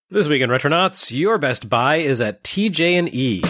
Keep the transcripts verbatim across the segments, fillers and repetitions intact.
This week in Retronauts, your best buy is at T J and E.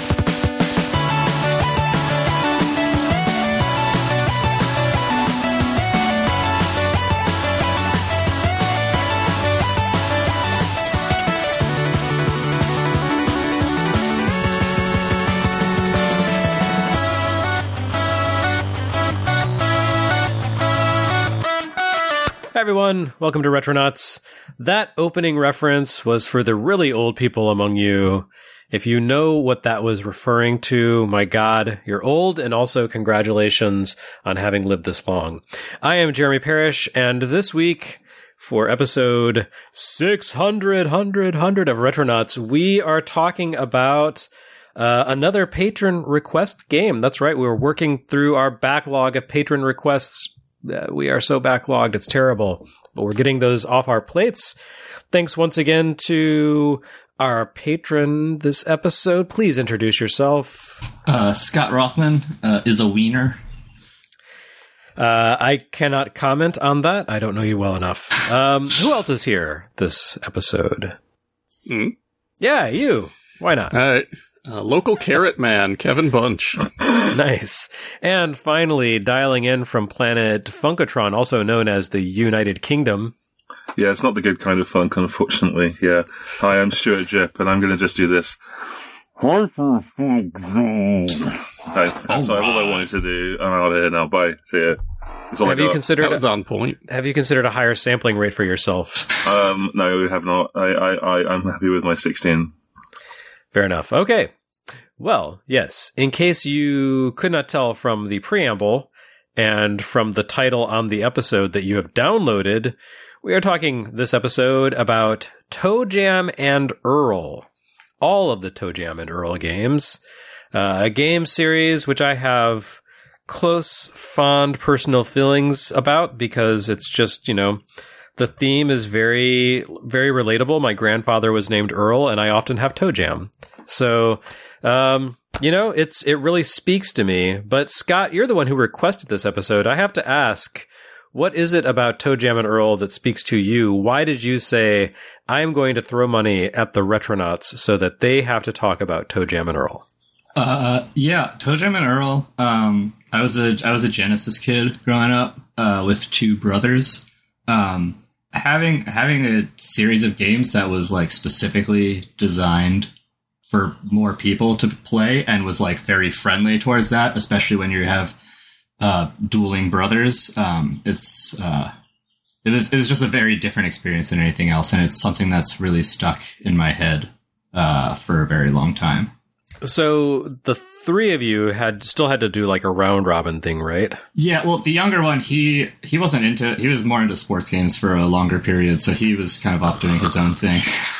Hi everyone, welcome to Retronauts. That opening reference was for the really old people among you. If you know what that was referring to, my God, you're old, and also congratulations on having lived this long. I am Jeremy Parrish, and this week, for episode six hundred, one hundred, one hundred of Retronauts, we are talking about uh, another patron request game. That's right, we were working through our backlog of patron requests. Uh, we are so backlogged, it's terrible. But we're getting those off our plates. Thanks once again to our patron this episode. Please introduce yourself. Uh, Scott Rothman uh, is a wiener. Uh, I cannot comment on that. I don't know you well enough. Um, who else is here this episode? Hmm? Yeah, you. Why not? All right. Uh, local carrot man, Kevin Bunch. Nice. And finally, dialing in from planet Funkatron, also known as the United Kingdom. Yeah, it's not the good kind of funk, unfortunately. Yeah. Hi, I'm Stuart Jip, and I'm going to just do this. Hi, that's all, all I wanted to do. I'm out of here now. Bye. See ya. That's all Have I you got. considered That was on point. Have you considered a higher sampling rate for yourself? Um, no, we have not. I, I, I, I'm happy with my sixteen. Fair enough. Okay. Well, yes. In case you could not tell from the preamble and from the title on the episode that you have downloaded, we are talking this episode about ToeJam and Earl. All of the ToeJam and Earl games. Uh, a game series which I have close, fond personal feelings about because it's just, you know, the theme is very, very relatable. My grandfather was named Earl, and I often have ToeJam. So, um, you know, it's it really speaks to me. But Scott, you're the one who requested this episode. I have to ask, what is it about ToeJam and Earl that speaks to you? Why did you say, I'm going to throw money at the Retronauts so that they have to talk about ToeJam and Earl? Uh, yeah, ToeJam and Earl. Um, I was a I was a Genesis kid growing up uh, with two brothers. Um, having having a series of games that was like specifically designed for more people to play and was like very friendly towards that, especially when you have uh, dueling brothers. Um, it's uh, it was it was just a very different experience than anything else, and it's something that's really stuck in my head uh, for a very long time. So the three of you had still had to do like a round robin thing, right? Yeah, well, the younger one, he he wasn't into, he was more into sports games for a longer period, so he was kind of off doing his own thing.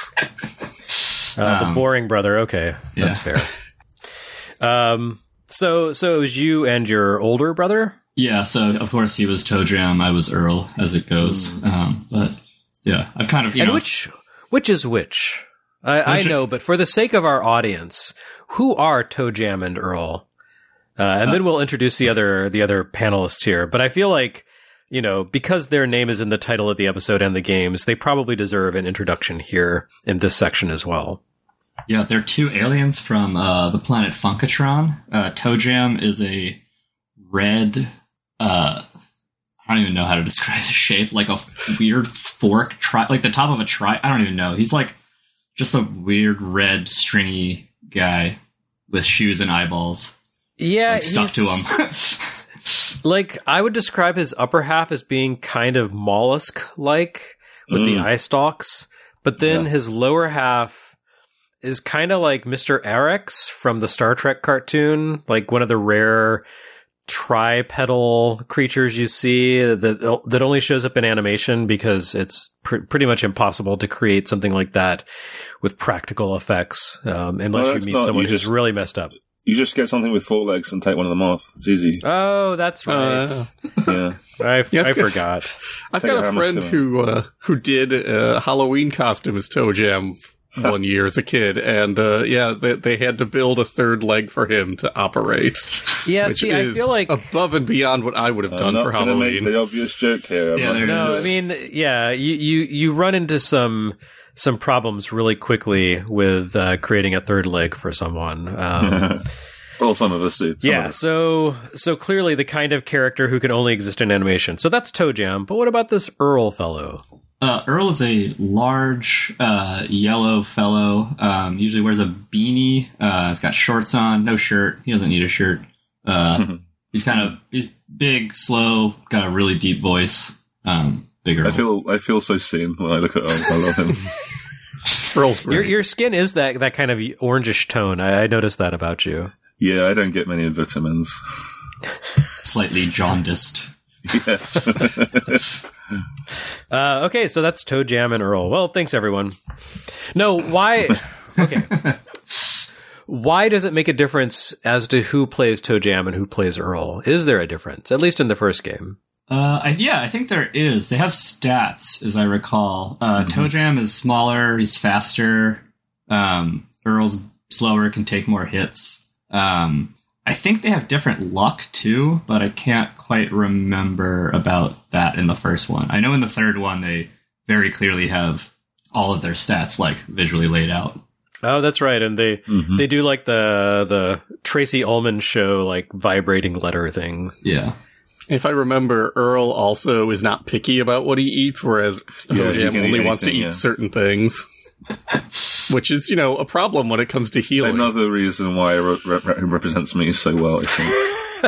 Uh, the Um, boring brother. Okay, that's yeah. fair. Um, so so it was you and your older brother? Yeah, so of course he was ToeJam, I was Earl, as it goes. Mm. Um, but yeah, I've kind of, you and know. which which is which? I, I know, but for the sake of our audience, who are ToeJam and Earl? Uh, and uh, then we'll introduce the other the other panelists here. But I feel like, you know, because their name is in the title of the episode and the games, they probably deserve an introduction here in this section as well. Yeah, they're two aliens from uh, the planet Funkatron. Uh, ToeJam is a red, uh, I don't even know how to describe the shape, like a weird fork, tri- like the top of a tri- I don't even know. He's like just a weird red stringy guy with shoes and eyeballs. Yeah, like stuck to him. Like, I would describe his upper half as being kind of mollusk-like with mm. the eye stalks, but then yeah. his lower half is kind of like Mister Arex from the Star Trek cartoon, like one of the rare tripedal creatures you see that that only shows up in animation because it's pr- pretty much impossible to create something like that with practical effects, um, unless well, you meet not, someone you who's just, really messed up. You just get something with four legs and take one of them off. It's easy. Oh, that's right. Uh, yeah, I, yeah, I got, forgot. I've got a friend who uh, who did a Halloween costume as ToeJam one year as a kid, and uh, yeah, they, they had to build a third leg for him to operate. Yeah, which see, is I feel like above and beyond what I would have done I'm for not Halloween. Make the obvious joke here. I'm yeah, not no, I mean, yeah, you, you, you run into some some problems really quickly with uh, creating a third leg for someone. Um, well, some of us do. Some yeah, us. so so clearly the kind of character who can only exist in animation. So that's ToeJam, but what about this Earl fellow? Uh, Earl is a large uh, yellow fellow. Um, usually wears a beanie. Uh, he's got shorts on, no shirt. He doesn't need a shirt. Uh, he's kind of he's big, slow, got a really deep voice. Um, big Earl. I feel I feel so seen when I look at Earl. I love him. Earl's great. Your your skin is that that kind of orangish tone. I, I noticed that about you. Yeah, I don't get many vitamins. Slightly jaundiced. Yeah. uh, okay, so that's ToeJam and Earl. Well, thanks everyone. No, why? Okay. Why does it make a difference as to who plays ToeJam and who plays Earl? Is there a difference, at least in the first game? Uh, I, yeah, I think there is. They have stats, as I recall. Uh, mm-hmm. ToeJam is smaller, he's faster. Um, Earl's slower, can take more hits. Um, I think they have different luck, too, but I can't quite remember about that in the first one. I know in the third one, they very clearly have all of their stats, like, visually laid out. Oh, that's right. And they mm-hmm. they do like the the Tracy Ullman show, like vibrating letter thing. Yeah. If I remember, Earl also is not picky about what he eats, whereas Yeah, ToeJam he can only eat wants to anything, eat yeah. certain things. Which is, you know, a problem when it comes to healing. Another reason why it re- re- represents me so well, I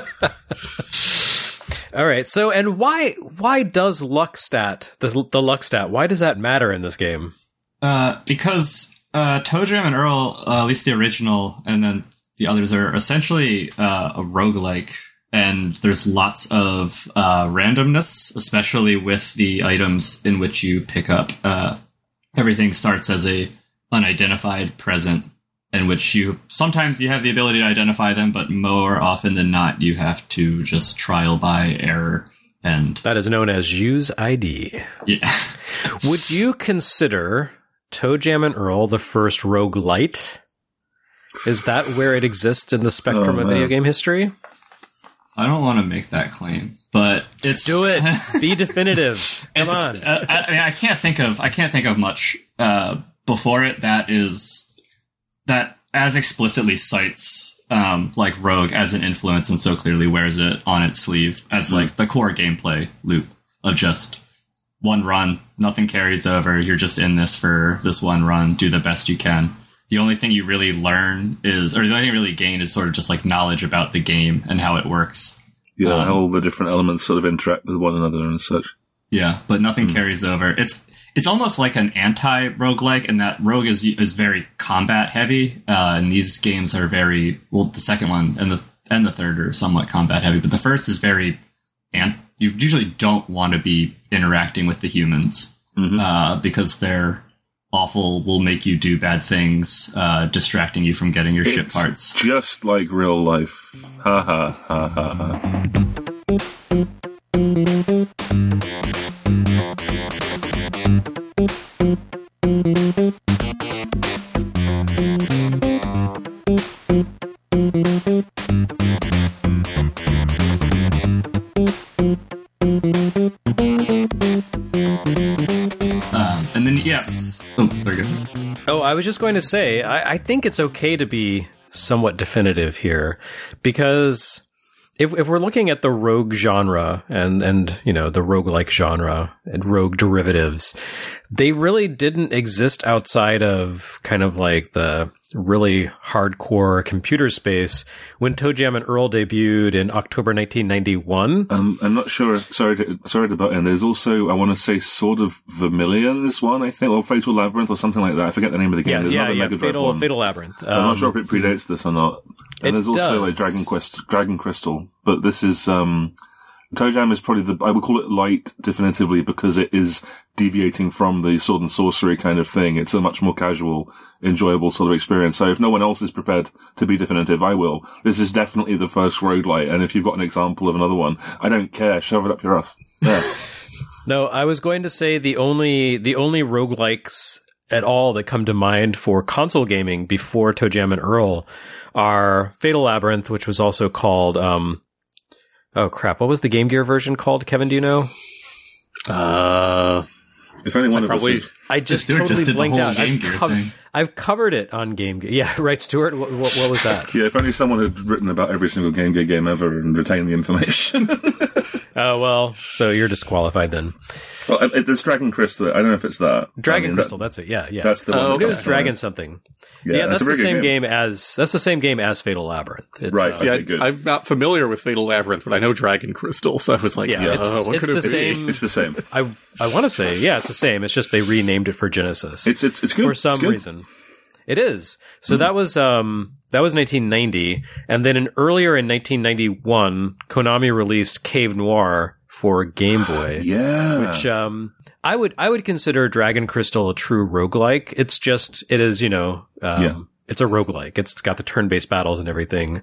think. All right. So, and why why does luck stat, the, the luck stat, why does that matter in this game? Uh, because uh, ToeJam and Earl, uh, at least the original, and then the others are essentially uh, a roguelike. And there's lots of uh, randomness, especially with the items in which you pick up. Uh, everything starts as a unidentified present, in which you sometimes you have the ability to identify them, but more often than not, you have to just trial by error. And that is known as use I D. Yeah. Would you consider ToeJam and Earl the first roguelite? Is that where it exists in the spectrum Oh, of video man. game history? I don't want to make that claim, but it's Do it. Be definitive. Come It's, on. Uh, I, I mean, I can't think of I can't think of much uh, before it that is that as explicitly cites um, like Rogue as an influence and so clearly wears it on its sleeve as like the core gameplay loop of just one run, nothing carries over. You're just in this for this one run. Do the best you can. The only thing you really learn is, or the only thing you really gain is sort of just like knowledge about the game and how it works. Yeah, Um, how all the different elements sort of interact with one another and such. Yeah, but nothing carries over. It's it's almost like an anti-roguelike in that Rogue is is very combat heavy, uh, and these games are very well. The second one and the and the third are somewhat combat heavy, but the first is very. And you usually don't want to be interacting with the humans Mhm. uh, because they're awful. Will make you do bad things, uh, distracting you from getting your ship It's parts. just like real life. Ha ha ha ha ha. Um, and then yeah. Oh, very good. Oh, I was just going to say, I, I think it's okay to be somewhat definitive here, because if if we're looking at the rogue genre and, and you know, the roguelike genre and rogue derivatives, they really didn't exist outside of kind of like the really hardcore computer space when ToeJam and Earl debuted in October nineteen ninety-one. Um, I'm not sure. Sorry, to, sorry to butt in. There's also, I want to say, Sword of Vermilion is one, I think, or Fatal Labyrinth or something like that. I forget the name of the game. Yeah, There's yeah, another yeah. Mega Drive Fatal, one. Fatal Labyrinth. Um, I'm not sure if it predates this or not. And it there's also does. like Dragon Quest, Dragon Crystal, but this is um, ToeJam is probably the I would call it light definitively because it is deviating from the sword and sorcery kind of thing. It's a much more casual, enjoyable sort of experience. So if no one else is prepared to be definitive, I will. This is definitely the first roguelite, and if you've got an example of another one, I don't care. Shove it up your ass. Yeah. No, I was going to say the only the only roguelikes at all that come to mind for console gaming before ToeJam and Earl are Fatal Labyrinth, which was also called um oh crap, what was the Game Gear version called? Kevin, do you know? Uh, If only one I of probably- us. Had, I just Stuart totally just did the blanked whole out. Game I've, Gear cov- thing. I've covered it on Game Gear. Yeah, right, Stuart? What, what, what was that? yeah, if only someone had written about every single Game Gear game ever and retained the information. Oh, well, so you're disqualified then. well, it- it's Dragon Crystal. I don't know if it's that. Dragon I mean, Crystal, That, that's it. Yeah, yeah. that's the one. Oh, that it okay. was comes to mind. Dragon something. Yeah, Yeah, it's that's a the very good same game. game as that's the same game as Fatal Labyrinth. It's, Right. uh, See, Okay, I, good. I'm not familiar with Fatal Labyrinth, but I know Dragon Crystal, so I was like, Yeah, yeah, it's- what it's could it the be? same- It's the same. I I want to say, yeah, it's the same. It's just they renamed it for Genesis It's it's it's good for It's some good. reason. It is. So that was um that was nineteen ninety, and then in earlier in nineteen ninety-one, Konami released Cave Noir for Game Boy. Yeah. Which um I would I would consider Dragon Crystal a true roguelike. It's just it is, you know, um Yeah. it's a roguelike. It's got the turn-based battles and everything.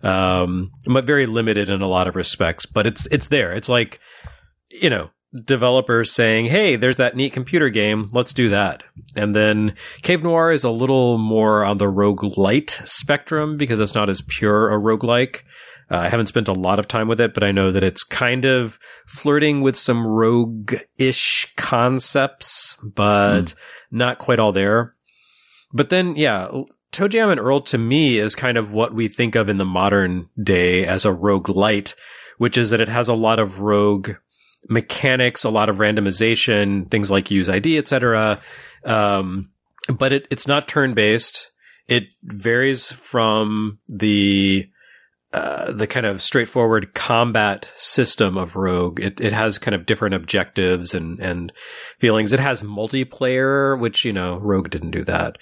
Um but very limited in a lot of respects, but it's it's there. It's like, you know, developers saying, "Hey, there's that neat computer game. Let's do that." And then Cave Noir is a little more on the roguelite spectrum because it's not as pure a roguelike. Uh, I haven't spent a lot of time with it, but I know that it's kind of flirting with some rogue-ish concepts, but mm. not quite all there. But then, yeah, ToeJam and Earl to me is kind of what we think of in the modern day as a roguelite, which is that it has a lot of rogue mechanics, a lot of randomization, things like use I D, et cetera. Um, but it, it's not turn-based. It varies from the uh, the kind of straightforward combat system of Rogue. It it has kind of different objectives and and feelings. It has multiplayer, which, you know, Rogue didn't do that.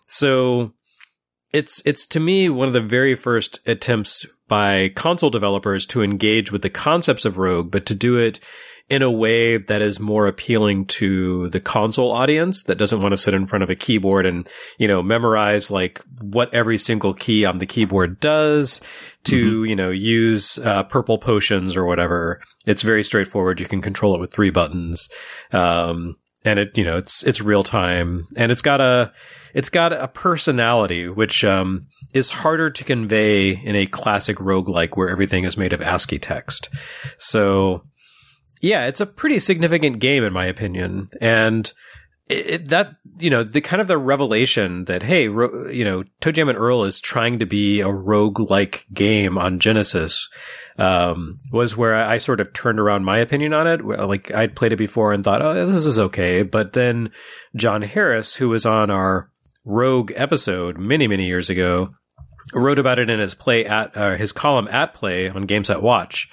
So it's it's to me one of the very first attempts by console developers to engage with the concepts of Rogue, but to do it in a way that is more appealing to the console audience that doesn't want to sit in front of a keyboard and, you know, memorize like what every single key on the keyboard does to, mm-hmm. you know, use uh, purple potions or whatever. It's very straightforward. You can control it with three buttons. Um, and it, you know, it's, it's real time, and it's got a, it's got a personality, which, um, is harder to convey in a classic roguelike where everything is made of ASCII text. So, yeah, it's a pretty significant game in my opinion. And it, it, that, you know, the kind of the revelation that, hey, ro- you know, ToeJam and Earl is trying to be a roguelike game on Genesis, um, was where I, I sort of turned around my opinion on it. Like, I'd played it before and thought, oh, this is okay. But then John Harris, who was on our Rogue episode many, many years ago, wrote about it in his play at, uh, his column at Play on Games at Watch.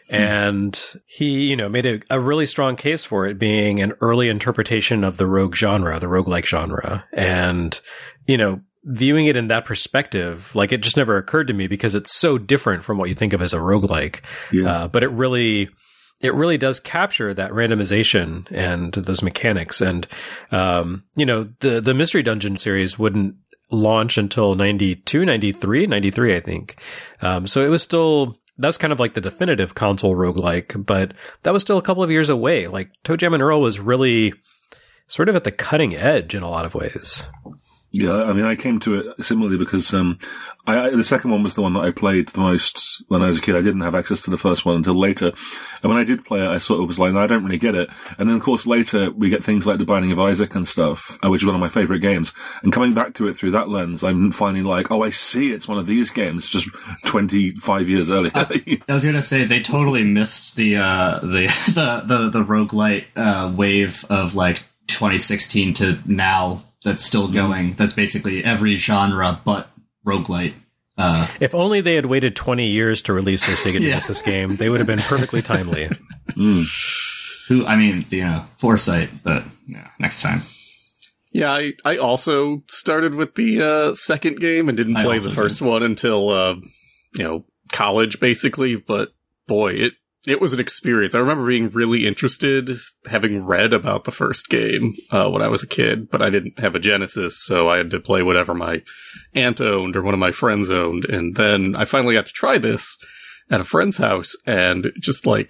And he, you know, made a, a really strong case for it being an early interpretation of the rogue genre, the roguelike genre. And, you know, viewing it in that perspective, like, it just never occurred to me because it's so different from what you think of as a roguelike. Yeah. Uh, but it really, it really does capture that randomization and those mechanics. And, um, you know, the, the Mystery Dungeon series wouldn't launch until ninety-two, ninety-three, ninety-three, I think. Um, so it was still, that's kind of like the definitive console roguelike, but that was still a couple of years away. Like, ToeJam and Earl was really sort of at the cutting edge in a lot of ways. Yeah, I mean, I came to it similarly because um, I, I, the second one was the one that I played the most when I was a kid. I didn't have access to the first one until later. And when I did play it, I sort of was like, no, I don't really get it. And then, of course, later we get things like The Binding of Isaac and stuff, uh, which is one of my favorite games. And coming back to it through that lens, I'm finding like, oh, I see, it's one of these games just twenty-five years earlier. I, I was going to say, they totally missed the, uh, the, the, the, the roguelite uh, wave of like twenty sixteen to now. That's still going. That's basically every genre but roguelite. Uh, if only they had waited twenty years to release their Sega Yeah. Genesis game, they would have been perfectly timely. Mm. who, I mean, you know, foresight, but yeah, next time. Yeah, I, I also started with the uh, second game and didn't I play also the first one until, uh, you know, college, basically. But boy, it, it was an experience. I remember being really interested, having read about the first game uh, when I was a kid, but I didn't have a Genesis, so I had to play whatever my aunt owned or one of my friends owned. And then I finally got to try this at a friend's house, and just like,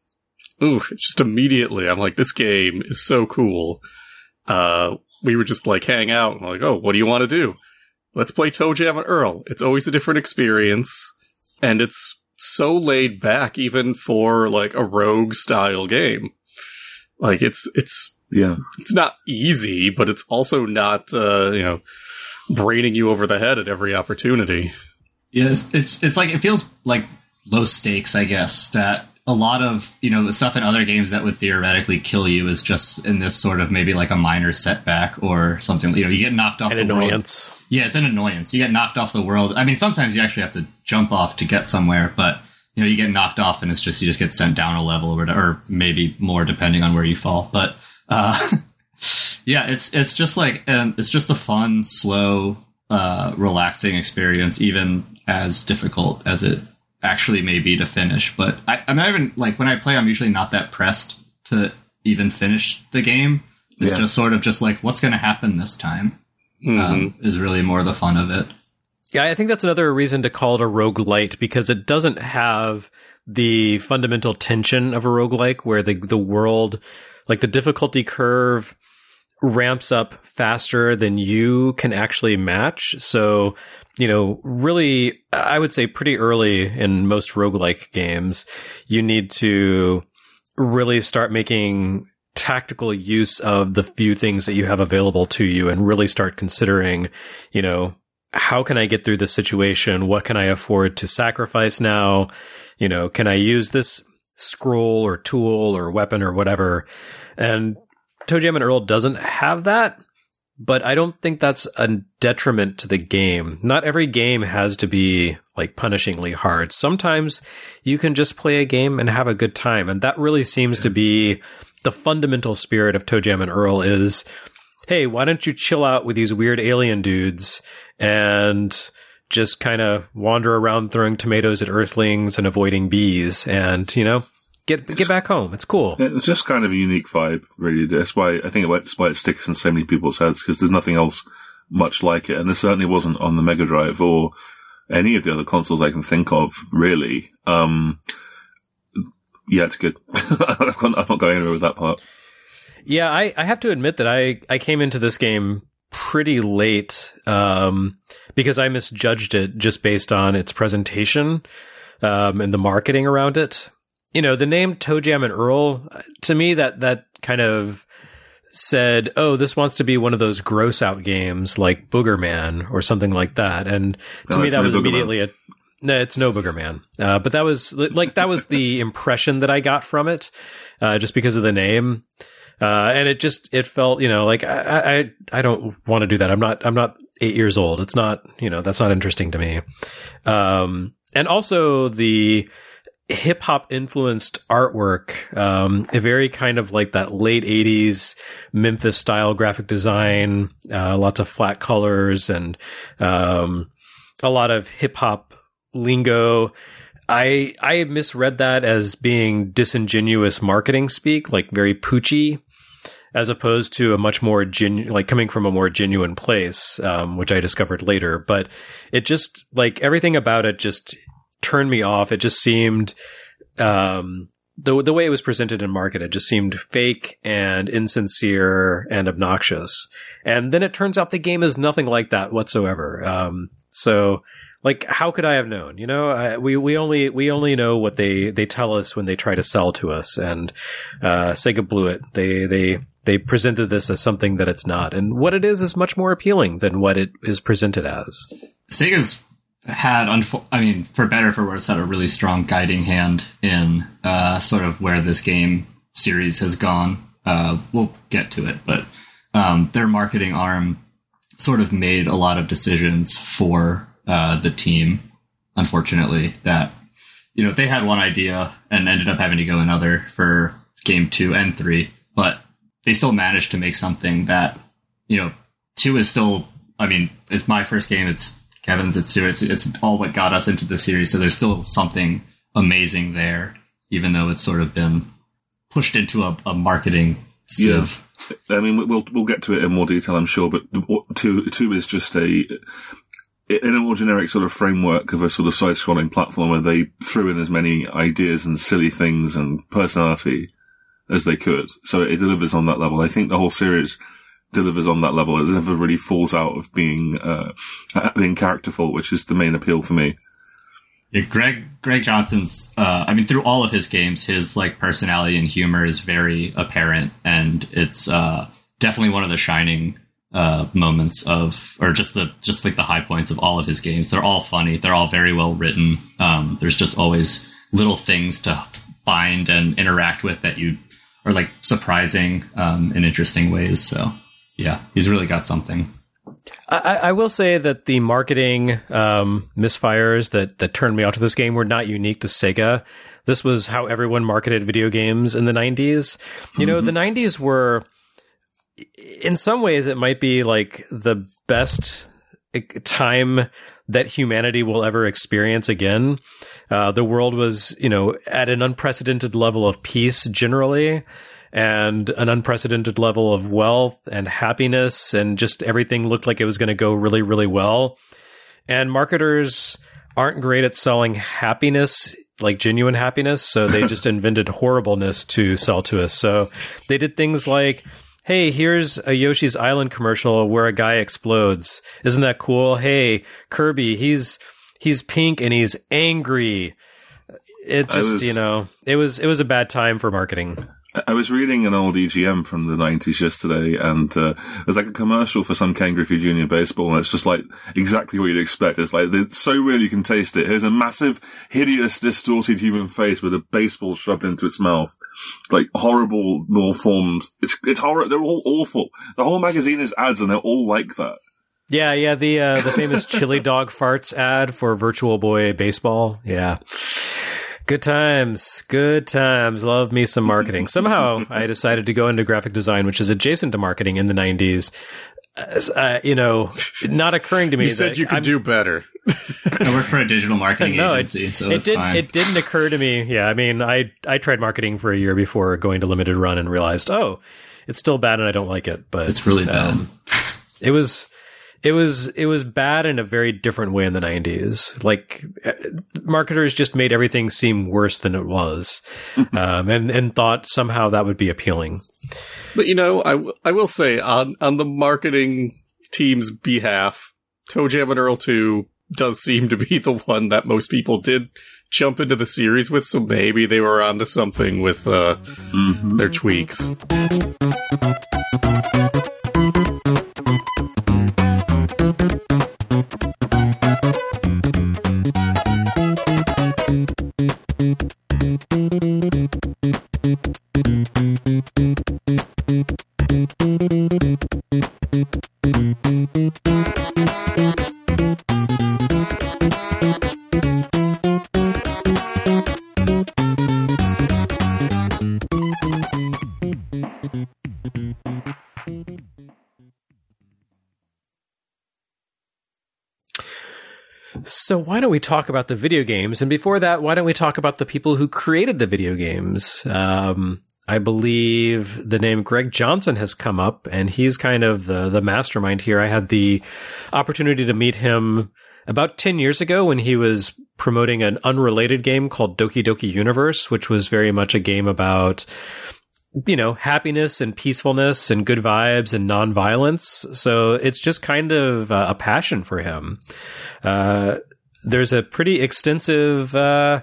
ooh, it's just immediately, I'm like, this game is so cool. Uh, we would just like hang out and like, oh, what do you want to do? Let's play ToeJam and Earl. It's always a different experience, and it's so laid back even for like a rogue style game. Like it's it's Yeah. It's not easy, but it's also not, uh, you know, braining you over the head at every opportunity. Yeah, it's, it's it's like it feels like low stakes, I guess, that a lot of, you know, the stuff in other games that would theoretically kill you is just in this sort of maybe like a minor setback or something. You know, you get knocked off An the annoyance. world. Yeah, it's an annoyance. You get knocked off the world. I mean, sometimes you actually have to jump off to get somewhere, but, you know, you get knocked off and it's just, you just get sent down a level or, or maybe more depending on where you fall. But, uh, yeah, it's, it's just like, um, it's just a fun, slow, uh, relaxing experience, even as difficult as it actually may be to finish. But I, I'm not even, like, when I play, I'm usually not that pressed to even finish the game. It's yeah. just sort of just like, what's going to happen this time? Mm-hmm. Um, is really more the fun of it. Yeah, I think that's another reason to call it a roguelite, because it doesn't have the fundamental tension of a roguelike where the, the world, like the difficulty curve ramps up faster than you can actually match. So, you know, really, I would say pretty early in most roguelike games, you need to really start making tactical use of the few things that you have available to you and really start considering, you know, how can I get through this situation? What can I afford to sacrifice now? You know, can I use this scroll or tool or weapon or whatever? And ToeJam and Earl doesn't have that, but I don't think that's a detriment to the game. Not every game has to be like punishingly hard. Sometimes you can just play a game and have a good time. And that really seems to be the fundamental spirit of ToeJam and Earl is, hey, why don't you chill out with these weird alien dudes and just kind of wander around throwing tomatoes at earthlings and avoiding bees and, you know, get get back home. It's cool. It's just kind of a unique vibe, really. That's why I think that's why it sticks in so many people's heads, because there's nothing else much like it. And there certainly wasn't on the Mega Drive or any of the other consoles I can think of, really. Um, yeah, it's good. I'm not going anywhere with that part. Yeah, I, I have to admit that I, I came into this game pretty late um, because I misjudged it just based on its presentation um, and the marketing around it. You know, the name ToeJam and Earl, to me, that that kind of said, oh, this wants to be one of those gross out games like Booger Man or something like that. And to no, me, that no was Booger immediately Man. a no, it's no Booger Man. Uh, but that was like that was the impression that I got from it, uh, just because of the name. Uh, and it just, it felt, you know, like I, I, I don't want to do that. I'm not, I'm not eight years old. It's not, you know, that's not interesting to me. Um, and also the hip hop influenced artwork, um, a very kind of like that late eighties Memphis style graphic design, uh, lots of flat colors and, um, a lot of hip hop lingo. I I misread that as being disingenuous marketing speak, like very poochy, as opposed to a much more genu- like coming from a more genuine place, um, which I discovered later. But it just, like, everything about it just turned me off. It just seemed, um, the the way it was presented and marketed just seemed fake and insincere and obnoxious. And then it turns out the game is nothing like that whatsoever. Um, so. Like, how could I have known? You know, I, we, we only, we only know what they, they tell us when they try to sell to us, and, uh, Sega blew it. They, they, they presented this as something that it's not. And what it is is much more appealing than what it is presented as. Sega's had, unfo- I mean, for better or for worse, had a really strong guiding hand in, uh, sort of where this game series has gone. Uh, we'll get to it, but, um, their marketing arm sort of made a lot of decisions for, Uh, the team, unfortunately, that, you know, they had one idea and ended up having to go another for game two and three, but they still managed to make something that, you know, two is still, I mean, it's my first game, it's Kevin's, it's Stuart's, it's all what got us into the series, so there's still something amazing there, even though it's sort of been pushed into a, a marketing sieve. Yeah. I mean, we'll we'll get to it in more detail, I'm sure, but two two is just a in a more generic sort of framework of a sort of side-scrolling platform where they threw in as many ideas and silly things and personality as they could. So it delivers on that level. I think the whole series delivers on that level. It never really falls out of being, uh, being characterful, which is the main appeal for me. Yeah, Greg Greg Johnson's. Uh, I mean, through all of his games, his like personality and humor is very apparent, and it's uh, definitely one of the shining uh, moments of, or just the just like the high points of all of his games. They're all funny. They're all very well written. Um, there's just always little things to find and interact with that you are like surprising um, in interesting ways. So yeah, he's really got something. I, I will say that the marketing um, misfires that, that turned me out to this game were not unique to Sega. This was how everyone marketed video games in the nineties. You mm-hmm. know, the nineties were, in some ways, it might be like the best time that humanity will ever experience again. Uh, the world was, you know, at an unprecedented level of peace generally, and an unprecedented level of wealth and happiness, and just everything looked like it was going to go really, really well. And marketers aren't great at selling happiness, like genuine happiness, so they just invented horribleness to sell to us. So they did things like, hey, here's a Yoshi's Island commercial where a guy explodes. Isn't that cool? Hey, Kirby, he's he's pink and he's angry. It just, was, you know, it was it was a bad time for marketing. I was reading an old E G M from the nineties yesterday, and uh, there's like a commercial for some Ken Griffey Junior baseball, and it's just like exactly what you'd expect. It's like, it's so real you can taste it. Here's a massive, hideous, distorted human face with a baseball shoved into its mouth. Like, horrible, malformed. It's, it's horrible. They're all awful. The whole magazine is ads, and they're all like that. Yeah, yeah, the uh, the famous chili dog farts ad for Virtual Boy Baseball. Yeah. Good times. Good times. Love me some marketing. Somehow I decided to go into graphic design, which is adjacent to marketing in the nineties. Uh, you know, not occurring to me. You said that you could I'm, do better. I work for a digital marketing no, agency, it, so it it's didn't, fine. It didn't occur to me. Yeah, I mean, I I tried marketing for a year before going to Limited Run and realized, oh, it's still bad and I don't like it. But it's really bad. Um, it was... It was it was bad in a very different way in the nineties. Like, marketers just made everything seem worse than it was, um, and and thought somehow that would be appealing. But you know, I, w- I will say on on the marketing team's behalf, ToeJam and Earl two does seem to be the one that most people did jump into the series with. So maybe they were onto something with uh, mm-hmm. their tweaks. So why don't we talk about the video games? And before that, why don't we talk about the people who created the video games? Um, I believe the name Greg Johnson has come up, and he's kind of the, the mastermind here. I had the opportunity to meet him about ten years ago when he was promoting an unrelated game called Doki Doki Universe, which was very much a game about, you know, happiness and peacefulness and good vibes and nonviolence. So it's just kind of uh, a passion for him. Uh, there's a pretty extensive uh,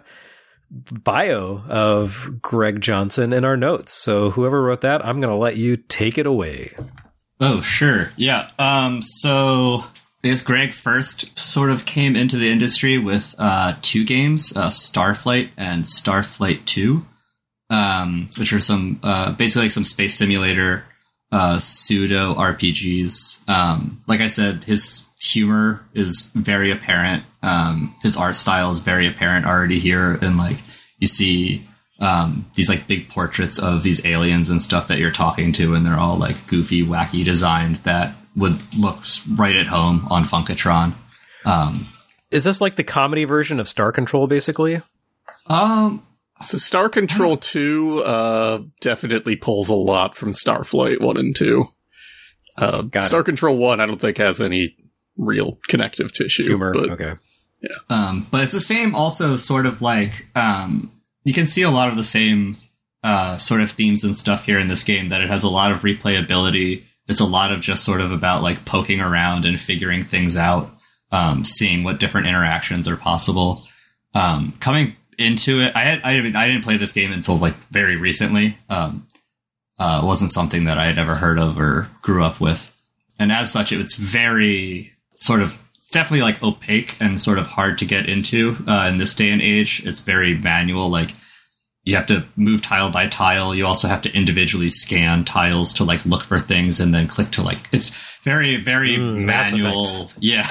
bio of Greg Johnson in our notes. So whoever wrote that, I'm going to let you take it away. Oh, sure. Yeah. Um, so I guess Greg first sort of came into the industry with uh, two games, uh, Starflight and Starflight two. Um, which are some, uh, basically like some space simulator, uh, pseudo R P Gs. Um, like I said, his humor is very apparent. Um, his art style is very apparent already here. And like, you see, um, these like big portraits of these aliens and stuff that you're talking to, and they're all like goofy, wacky designed that would look right at home on Funkatron. Um, is this like the comedy version of Star Control, basically? Um, So Star Control two uh, definitely pulls a lot from Starflight one and two. Uh, Star it. Control one, I don't think has any real connective tissue. Humor, but, okay. Yeah. Um, but it's the same also sort of like, um, you can see a lot of the same uh, sort of themes and stuff here in this game, that it has a lot of replayability. It's a lot of just sort of about like poking around and figuring things out, um, seeing what different interactions are possible. um, coming into it, I had I, I didn't play this game until like very recently. Um, uh, it wasn't something that I had ever heard of or grew up with, and as such, it was very sort of definitely like opaque and sort of hard to get into uh, in this day and age. It's very manual, like. You have to move tile by tile. You also have to individually scan tiles to like look for things and then click to like, it's very, very mm, manual. Yeah.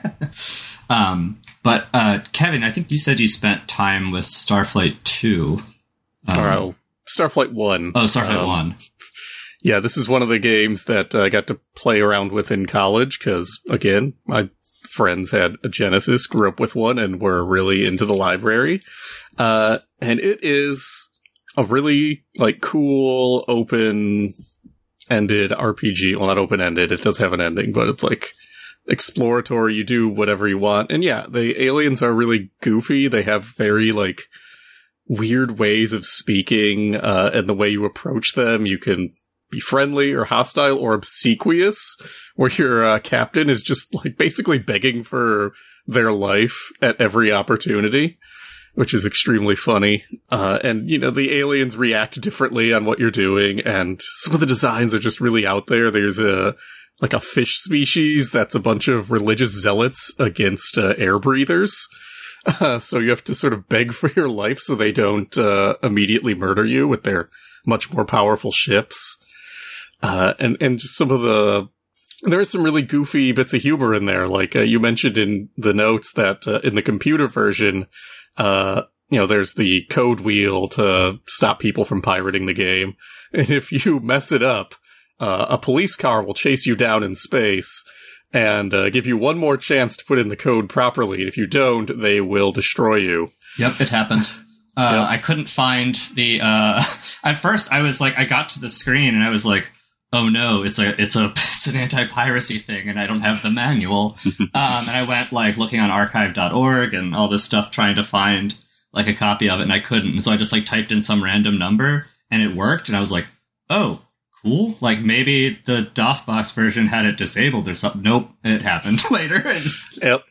um, but, uh, Kevin, I think you said you spent time with Starflight two. Um, All right. Starflight one. Oh, Starflight um, one. Yeah, this is one of the games that uh, I got to play around with in college because, again, my friends had a Genesis, grew up with one, and were really into the library. Uh, and it is a really, like, cool, open-ended R P G. Well, not open-ended, it does have an ending, but it's, like, exploratory. You do whatever you want. And yeah, the aliens are really goofy. They have very, like, weird ways of speaking, uh, and the way you approach them. You can be friendly or hostile or obsequious, where your uh, captain is just, like, basically begging for their life at every opportunity, which is extremely funny. Uh, and, you know, the aliens react differently on what you're doing, and some of the designs are just really out there. There's a, like a fish species that's a bunch of religious zealots against uh, air breathers. Uh, so you have to sort of beg for your life so they don't uh, immediately murder you with their much more powerful ships. Uh, and, and just some of the... There is some really goofy bits of humor in there. Like uh, you mentioned in the notes that uh, in the computer version... Uh, you know, there's the code wheel to stop people from pirating the game. And if you mess it up, uh, a police car will chase you down in space and uh, give you one more chance to put in the code properly. If you don't, they will destroy you. Yep, it happened. Uh, yep. I couldn't find the, uh, at first I was like, I got to the screen and I was like, oh no, it's a, it's a, it's an anti-piracy thing and I don't have the manual. um, and I went like looking on archive dot org and all this stuff trying to find like a copy of it and I couldn't. And so I just like typed in some random number and it worked. And I was like, oh, cool. Like maybe the DOSBox version had it disabled or something. Nope. It happened later. Just, yep.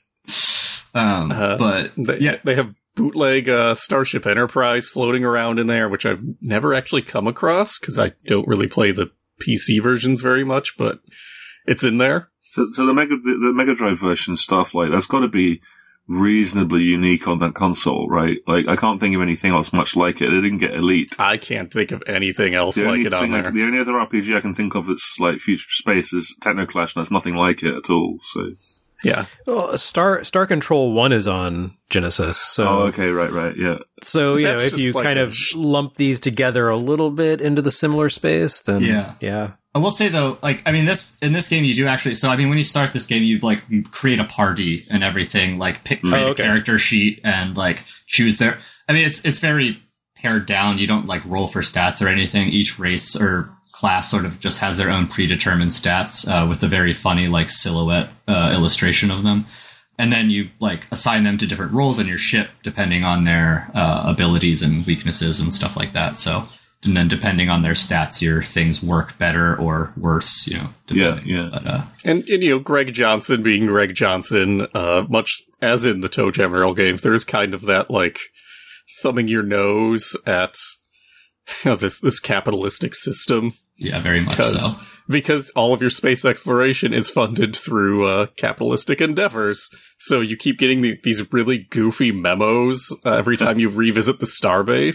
Um, uh, but they, yeah, they have bootleg uh, Starship Enterprise floating around in there, which I've never actually come across because I don't really play the P C versions very much, but it's in there. So, so the Mega the, the Mega Drive version Starflight, that's got to be reasonably unique on that console, right? Like, I can't think of anything else much like it. It didn't get Elite. I can't think of anything else the like it on I, there. the only other R P G I can think of that's like Future Space is Technoclash, and that's nothing like it at all. So yeah, well, Star Star Control One is on Genesis. So oh, okay, right, right, yeah. So you know, That's if just you like kind a of sh- lump these together a little bit into the similar space, then Yeah. yeah. I will say though, like, I mean, this, in this game, you do actually, so I mean, when you start this game, you like create a party and everything, like pick, create Oh, okay. a character sheet and like choose their, I mean, it's, it's very pared down. You don't like roll for stats or anything. Each race or class sort of just has their own predetermined stats, uh, with a very funny, like silhouette, uh, illustration of them. And then you like assign them to different roles in your ship depending on their, uh, abilities and weaknesses and stuff like that. So, and then depending on their stats, your things work better or worse, you know. Yeah, depending. yeah. But, uh, and, and you know, Greg Johnson being Greg Johnson, uh, much as in the Toe Jam Earl games, there is kind of that like thumbing your nose at you know this this capitalistic system. yeah, very much Because, so. because all of your space exploration is funded through uh, capitalistic endeavors. So you keep getting the, these really goofy memos uh, every time you revisit the starbase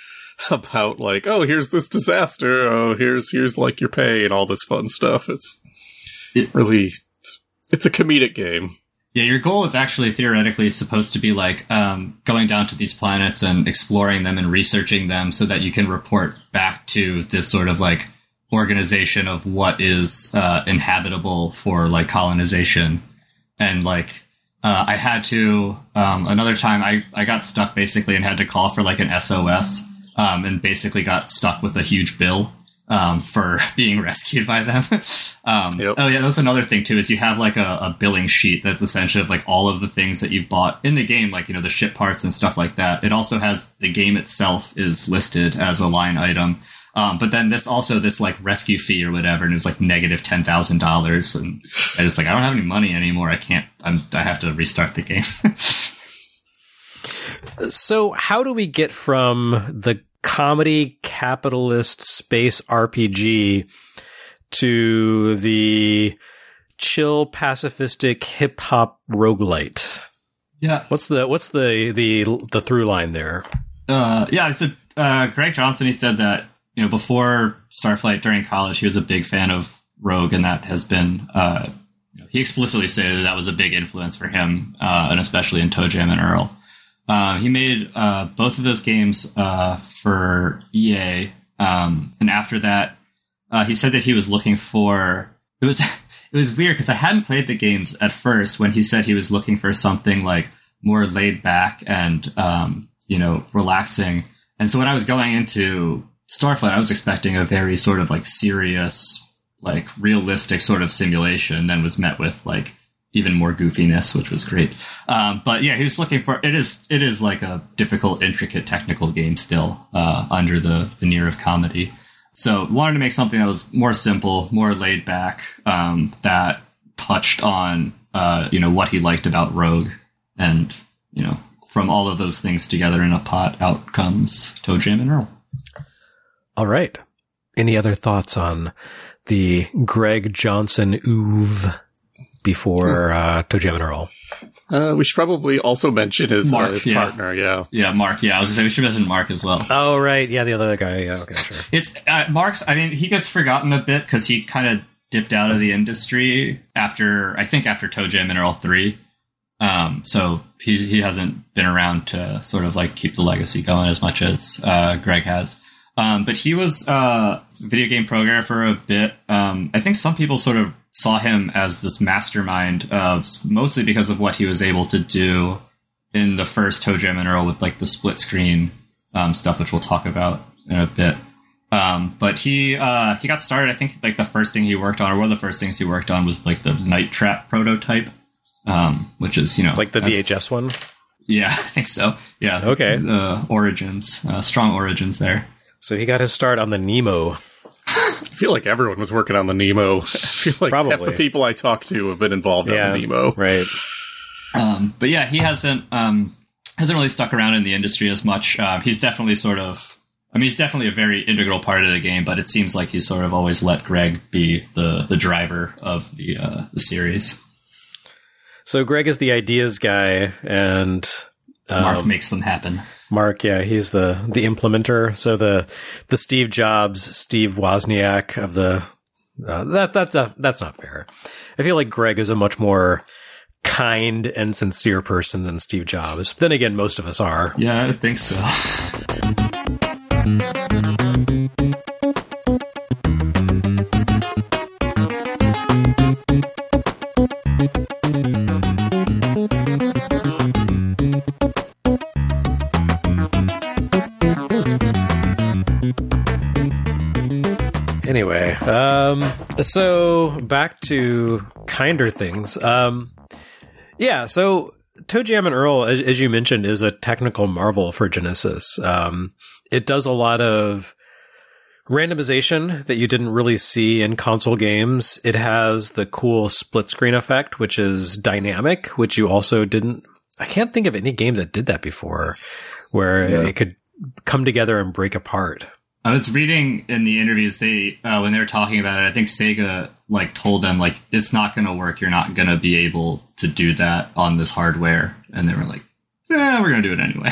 about like, oh, here's this disaster. Oh, here's here's like your pay and all this fun stuff. It's It- really, it's, it's a comedic game. Yeah, your goal is actually theoretically supposed to be like um, going down to these planets and exploring them and researching them so that you can report back to this sort of like organization of what is uh, inhabitable for like colonization. And like uh, I had to, um, another time I, I got stuck basically and had to call for like an S O S um, and basically got stuck with a huge bill. Um, for being rescued by them. um, Yep. Oh yeah, that's another thing too, is you have like a, a billing sheet that's essentially of like all of the things that you've bought in the game, like, you know, the ship parts and stuff like that. It also has the game itself is listed as a line item. Um, but then this also, this like rescue fee or whatever, and it was like negative ten thousand dollars. And I was like, I don't have any money anymore. I can't, I'm, I have to restart the game. So how do we get from the comedy capitalist space R P G to the chill pacifistic hip hop roguelite? Yeah. What's the what's the the the through line there? Uh, yeah, so uh, Greg Johnson, he said that, you know, before Starflight during college, he was a big fan of Rogue, and that has been, uh, you know, he explicitly stated that that was a big influence for him, uh, and especially in ToeJam and Earl. Uh, he made uh, both of those games uh, for E A, um, and after that, uh, he said that he was looking for, it was, it was weird because I hadn't played the games at first when he said he was looking for something like more laid back and, um, you know, relaxing. And so when I was going into Starflight, I was expecting a very sort of like serious, like realistic sort of simulation, and then was met with like even more goofiness, which was great. Um, but yeah, he was looking for, it is, it is like a difficult, intricate technical game still, uh, under the veneer of comedy. So wanted to make something that was more simple, more laid back, um, that touched on, uh, you know, what he liked about Rogue, and, you know, from all of those things together in a pot, out comes ToeJam and Earl. All right. Any other thoughts on the Greg Johnson oeuvre before uh, ToeJam and Earl? Uh, we should probably also mention his, Mark, uh, his yeah. partner, yeah. Yeah, Mark. Yeah, I was going to say, we should mention Mark as well. Oh, right. Yeah, the other guy. Yeah, okay, sure. It's uh, Mark's, I mean, he gets forgotten a bit because he kind of dipped out of the industry after, I think after ToeJam and Earl three. Um, so he he hasn't been around to sort of like keep the legacy going as much as uh, Greg has. Um, but he was uh, a video game programmer for a bit. Um, I think some people sort of saw him as this mastermind, uh, mostly because of what he was able to do in the first ToeJam and Earl with like the split screen um, stuff, which we'll talk about in a bit. Um, but he uh, he got started. I think like the first thing he worked on, or one of the first things he worked on, was like the Night Trap prototype. Um, which is, you know, like the V H S one? Yeah, I think so. Yeah. Okay. Uh, origins, uh, strong origins there. So he got his start on the Nemo. I feel like everyone was working on the Nemo. I feel like Probably. half the people I talk to have been involved Yeah, on the Nemo. Right. Um, but yeah, he hasn't, um, hasn't really stuck around in the industry as much. Uh, he's definitely sort of, I mean, he's definitely a very integral part of the game, but it seems like he's sort of always let Greg be the, the driver of the, uh, the series. So Greg is the ideas guy, and um, Mark makes them happen. Mark, yeah, he's the the implementer. So the the Steve Jobs, Steve Wozniak of the uh, that that's uh, that's not fair. I feel like Greg is a much more kind and sincere person than Steve Jobs. Then again, most of us are. Yeah, I think so. Anyway, um, so back to kinder things. Um, yeah, so ToeJam and Earl, as, as you mentioned, is a technical marvel for Genesis. Um, it does a lot of randomization that you didn't really see in console games. It has the cool split screen effect, which is dynamic, which you also didn't. I can't think of any game that did that before, where Yeah. it could come together and break apart. I was reading in the interviews, they uh, when they were talking about it, I think Sega like told them like it's not going to work. You're not going to be able to do that on this hardware, and they were like, "Yeah, we're going to do it anyway."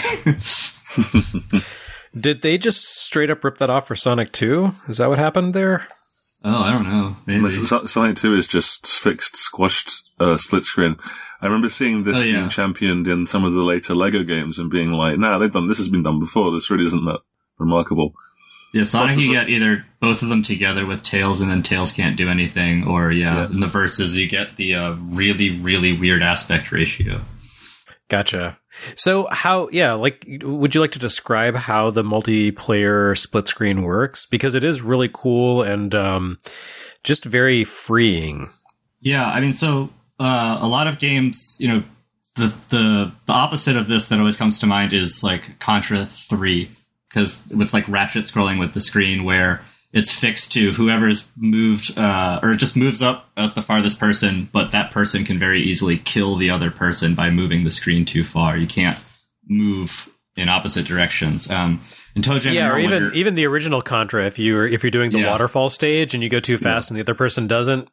Did they just straight up rip that off for Sonic two? Is that what happened there? Oh, I don't know. Maybe. So- Sonic two is just fixed, squashed uh, split screen. I remember seeing this Oh, yeah. being championed in some of the later Lego games and being like, "Nah, they've done this has been done before. This really isn't that remarkable." Yeah, Sonic, Plus you the- get either both of them together with Tails, and then Tails can't do anything, or yeah, Yeah. in the verses you get the uh, really, really weird aspect ratio. Gotcha. So how, yeah, like, would you like to describe how the multiplayer split screen works? Because it is really cool and um, just very freeing. Yeah, I mean, so uh, a lot of games, you know, the the the opposite of this that always comes to mind is like Contra three, because with like ratchet scrolling with the screen where it's fixed to whoever's moved, uh, or it just moves up at the farthest person, but that person can very easily kill the other person by moving the screen too far. You can't move in opposite directions. Um, and ToeJam yeah, and or Earl, even you're- even the original Contra, if you're if you're doing the Yeah. waterfall stage and you go too fast and the other person doesn't,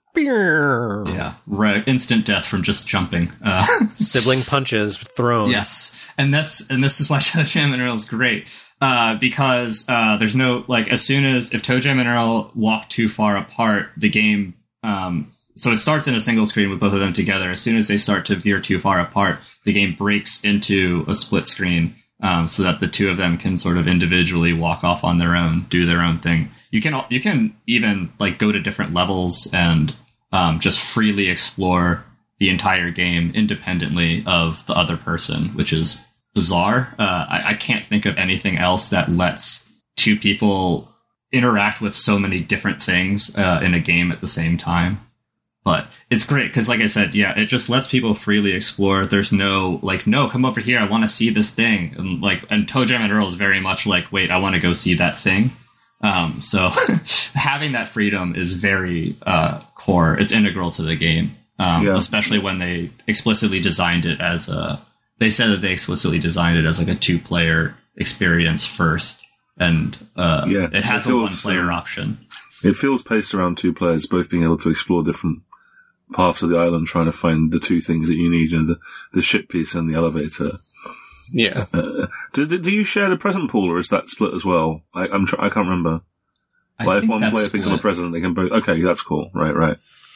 yeah, right, instant death from just jumping. Uh, sibling punches thrown. yes, and this and this is why ToeJam and Earl is great. Uh, because uh, there's no, like, as soon as, if ToeJam and Earl walk too far apart, the game, um, so it starts in a single screen with both of them together. As soon as they start to veer too far apart, the game breaks into a split screen, um, so that the two of them can sort of individually walk off on their own, do their own thing. You can, you can even, like, go to different levels and um, just freely explore the entire game independently of the other person, which is bizarre. Uh, I, I can't think of anything else that lets two people interact with so many different things uh, in a game at the same time. But it's great because, like I said, yeah, it just lets people freely explore. There's no, like, no, come over here, I want to see this thing. And, like, and ToeJam and Earl is very much like, wait, I want to go see that thing. Um, so having that freedom is very uh, core. It's integral to the game, um, Yeah. especially when they explicitly designed it as a, they said that they explicitly designed it as like a two-player experience first, and uh, Yeah, it has it a feels, one-player um, option. It feels paced around two players, both being able to explore different parts of the island, trying to find the two things that you need, you know, the, the ship piece and the elevator. Yeah. Uh, do, do you share the present pool, or is that split as well? I, I'm tr- I can't remember. I Like, if think one that's player picks up a split. present, they can both. Okay, that's cool. Right, right.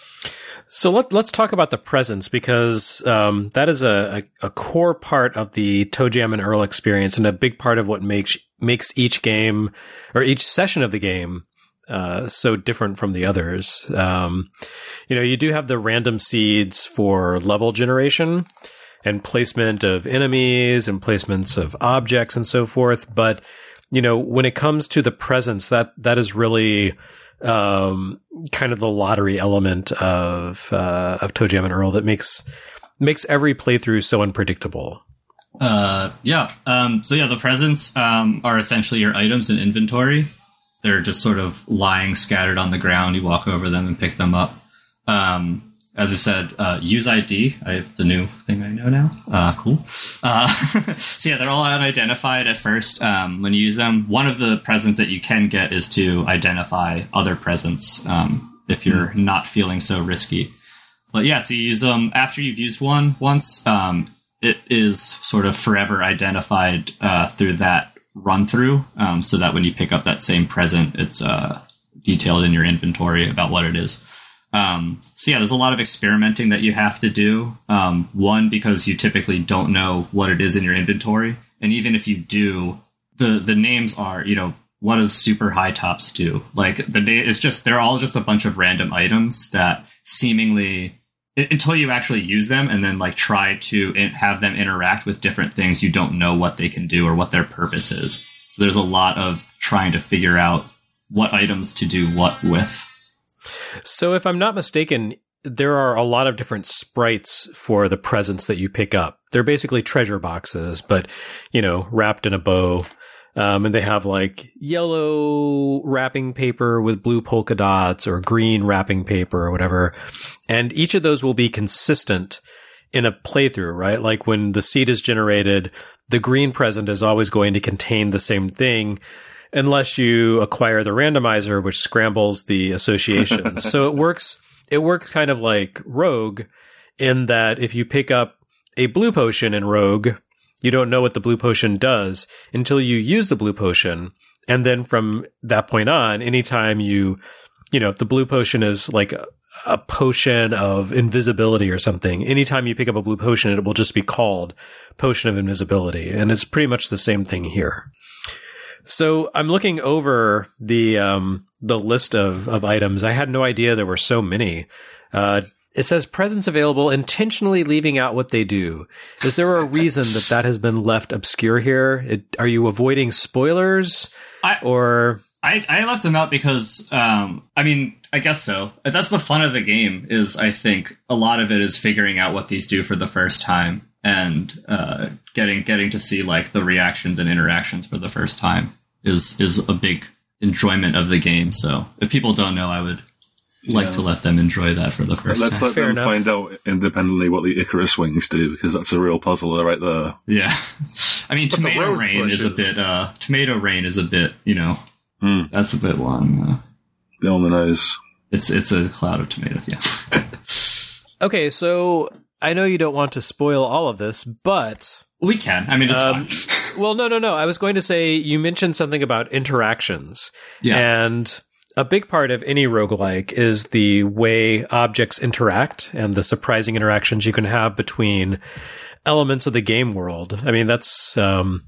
So let, let's talk about the presents, because um, that is a, a, a core part of the ToeJam and Earl experience, and a big part of what makes makes each game or each session of the game uh, so different from the others. Um, you know, you do have the random seeds for level generation and placement of enemies and placements of objects and so forth, but you know, when it comes to the presents, that that is really um, kind of the lottery element of uh, of ToeJam and Earl that makes makes every playthrough so unpredictable. Uh, yeah. Um, so yeah, the presents um, are essentially your items in inventory. They're just sort of lying scattered on the ground. You walk over them and pick them up. Um, as I said, uh, use I D. I, it's a new thing I know now. Uh, cool. Uh, so yeah, they're all unidentified at first. Um, when you use them, one of the presents that you can get is to identify other presents um, if you're not feeling so risky. But yeah, so you use them after you've used one once. Um, it is sort of forever identified uh, through that run through, um, so that when you pick up that same present, it's uh, detailed in your inventory about what it is. Um, so yeah, there's a lot of experimenting that you have to do. Um, one, because you typically don't know what it is in your inventory. And even if you do, the, the names are, you know, what does super high tops do? Like the na- it's just, they're all just a bunch of random items that seemingly, I- until you actually use them and then like try to in- have them interact with different things, you don't know what they can do or what their purpose is. So there's a lot of trying to figure out what items to do what with. So if I'm not mistaken, there are a lot of different sprites for the presents that you pick up. They're basically treasure boxes, but, you know, wrapped in a bow. Um, and they have like yellow wrapping paper with blue polka dots or green wrapping paper or whatever. And each of those will be consistent in a playthrough, right? Like when the seed is generated, the green present is always going to contain the same thing, unless you acquire the randomizer, which scrambles the associations. So it works, it works kind of like Rogue, in that if you pick up a blue potion in Rogue, you don't know what the blue potion does until you use the blue potion. And then from that point on, anytime you, you know, if the blue potion is like a, a potion of invisibility or something, anytime you pick up a blue potion, it will just be called Potion of Invisibility. And it's pretty much the same thing here. So I'm looking over the um, the list of, of items. I had no idea there were so many. Uh, it says presents available, intentionally leaving out what they do. Is there a reason that that has been left obscure here? It, are you avoiding spoilers? I, or I, I left them out because, um, I mean, I guess so. That's the fun of the game is, I think, a lot of it is figuring out what these do for the first time. And uh, getting getting to see like the reactions and interactions for the first time is is a big enjoyment of the game. So if people don't know, I would like Yeah. to let them enjoy that for the first Let's time. let Fair them enough. find out independently what the Icarus wings do, because that's a real puzzle right there. Yeah. I mean, But the Tomato rose Rain is a bushes- bit. Uh, Tomato Rain is a bit. You know, Mm. that's a bit long. Uh, Bit on the nose. it's it's a cloud of tomatoes. Yeah. Okay, so I know you don't want to spoil all of this, but We can. I mean, it's Um, fine. well, no, no, no. I was going to say you mentioned something about interactions. Yeah. And a big part of any roguelike is the way objects interact and the surprising interactions you can have between elements of the game world. I mean, that's um,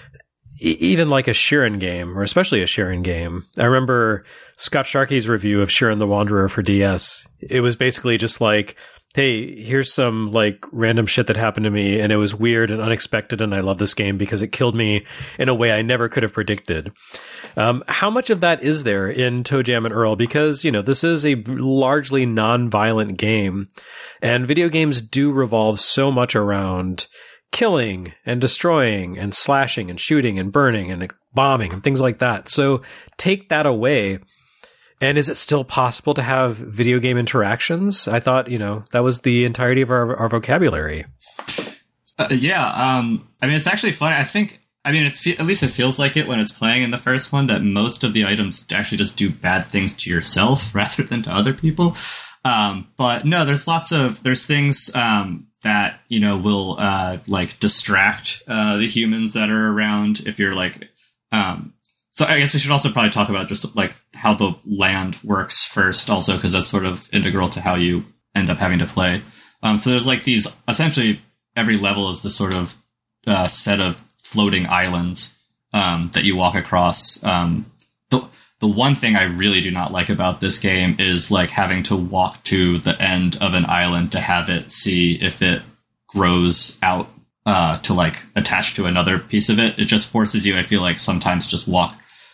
e- even like a Sheeran game, or especially a Sheeran game. I remember Scott Sharkey's review of Sheeran the Wanderer for D S. It was basically just like, hey, here's some like random shit that happened to me, and it was weird and unexpected, and I love this game because it killed me in a way I never could have predicted. Um, how much of that is there in ToeJam and Earl? Because, you know, this is a largely non-violent game, and video games do revolve so much around killing and destroying and slashing and shooting and burning and bombing and things like that. So take that away. And is it still possible to have video game interactions? I thought, you know, that was the entirety of our, our vocabulary. Uh, yeah, um, I mean, it's actually funny. I think, I mean, it's at least it feels like it when it's playing in the first one that most of the items actually just do bad things to yourself rather than to other people. Um, but no, there's lots of, there's things um, that, you know, will uh, like distract uh, the humans that are around if you're like, um, so I guess we should also probably talk about just like how the land works first also, because that's sort of integral to how you end up having to play. Um, so there's like these, essentially every level is this sort of uh, set of floating islands um, that you walk across. Um, the, the one thing I really do not like about this game is like having to walk to the end of an island to have it see if it grows out uh, to like attach to another piece of it. It just forces you, I feel like, sometimes just walk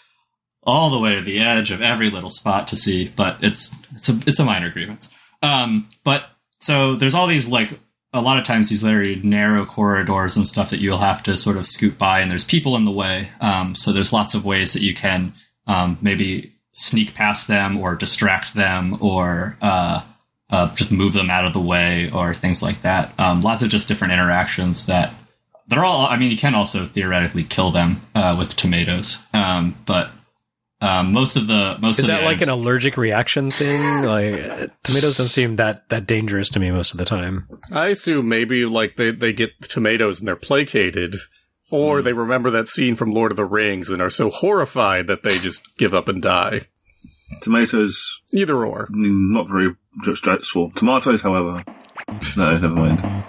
all the way to the edge of every little spot to see, but it's it's a it's a minor grievance. Um, but so there's all these like a lot of times these very narrow corridors and stuff that you'll have to sort of scoot by, and there's people in the way. Um, so there's lots of ways that you can um, maybe sneak past them or distract them or uh, uh, just move them out of the way or things like that. Um, lots of just different interactions that they're all. I mean, you can also theoretically kill them uh, with tomatoes, um, but. Um, most of the most Is of that the like items, an allergic reaction thing? Like tomatoes don't seem that that dangerous to me most of the time. I assume maybe like they, they get the tomatoes and they're placated, or they remember that scene from Lord of the Rings and are so horrified that they just give up and die. Tomatoes, Either or. mm, not very stressful. Tomatoes, however. No, never mind.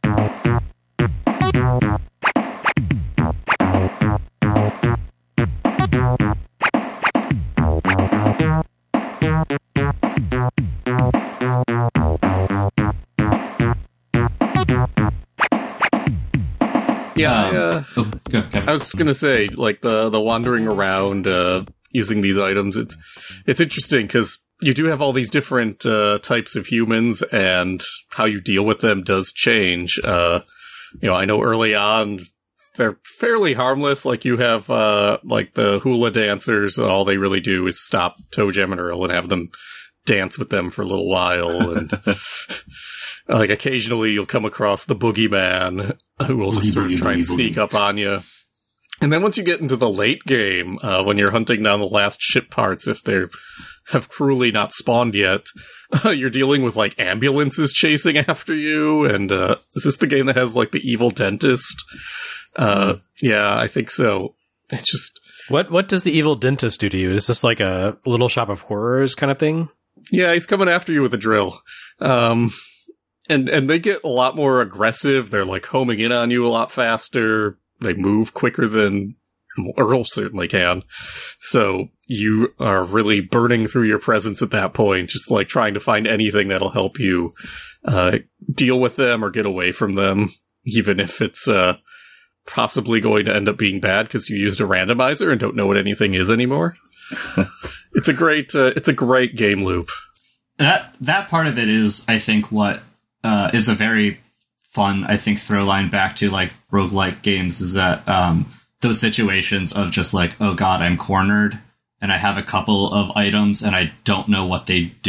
Yeah, Um, I, uh, oh, go, Kevin. I was gonna say, like the the wandering around uh, using these items. It's it's interesting because you do have all these different uh, types of humans, and how you deal with them does change. Uh, you know, I know early on they're fairly harmless. Like you have uh, like the hula dancers, and all they really do is stop ToeJam and Earl and have them dance with them for a little while, and like occasionally you'll come across the boogeyman who will just sort of try and sneak up on you. And then once you get into the late game, uh, when you're hunting down the last ship parts, if they have cruelly not spawned yet, uh, you're dealing with like ambulances chasing after you. And uh, is this the game that has like the evil dentist? Uh, yeah, I think so. It's just What what does the evil dentist do to you? Is this like a Little Shop of Horrors kind of thing? yeah, he's coming after you with a drill. Um, and and they get a lot more aggressive. They're like homing in on you a lot faster. They move quicker than Earl certainly can. So you are really burning through your presence at that point, just like trying to find anything that'll help you uh, deal with them or get away from them, even if it's uh, possibly going to end up being bad because you used a randomizer and don't know what anything is anymore. It's a great, uh, it's a great game loop. that that part of it is, I think, what uh, is a very fun, I think, throw line back to like roguelike games is that um, those situations of just like, oh god, I'm cornered and I have a couple of items and I don't know what they do.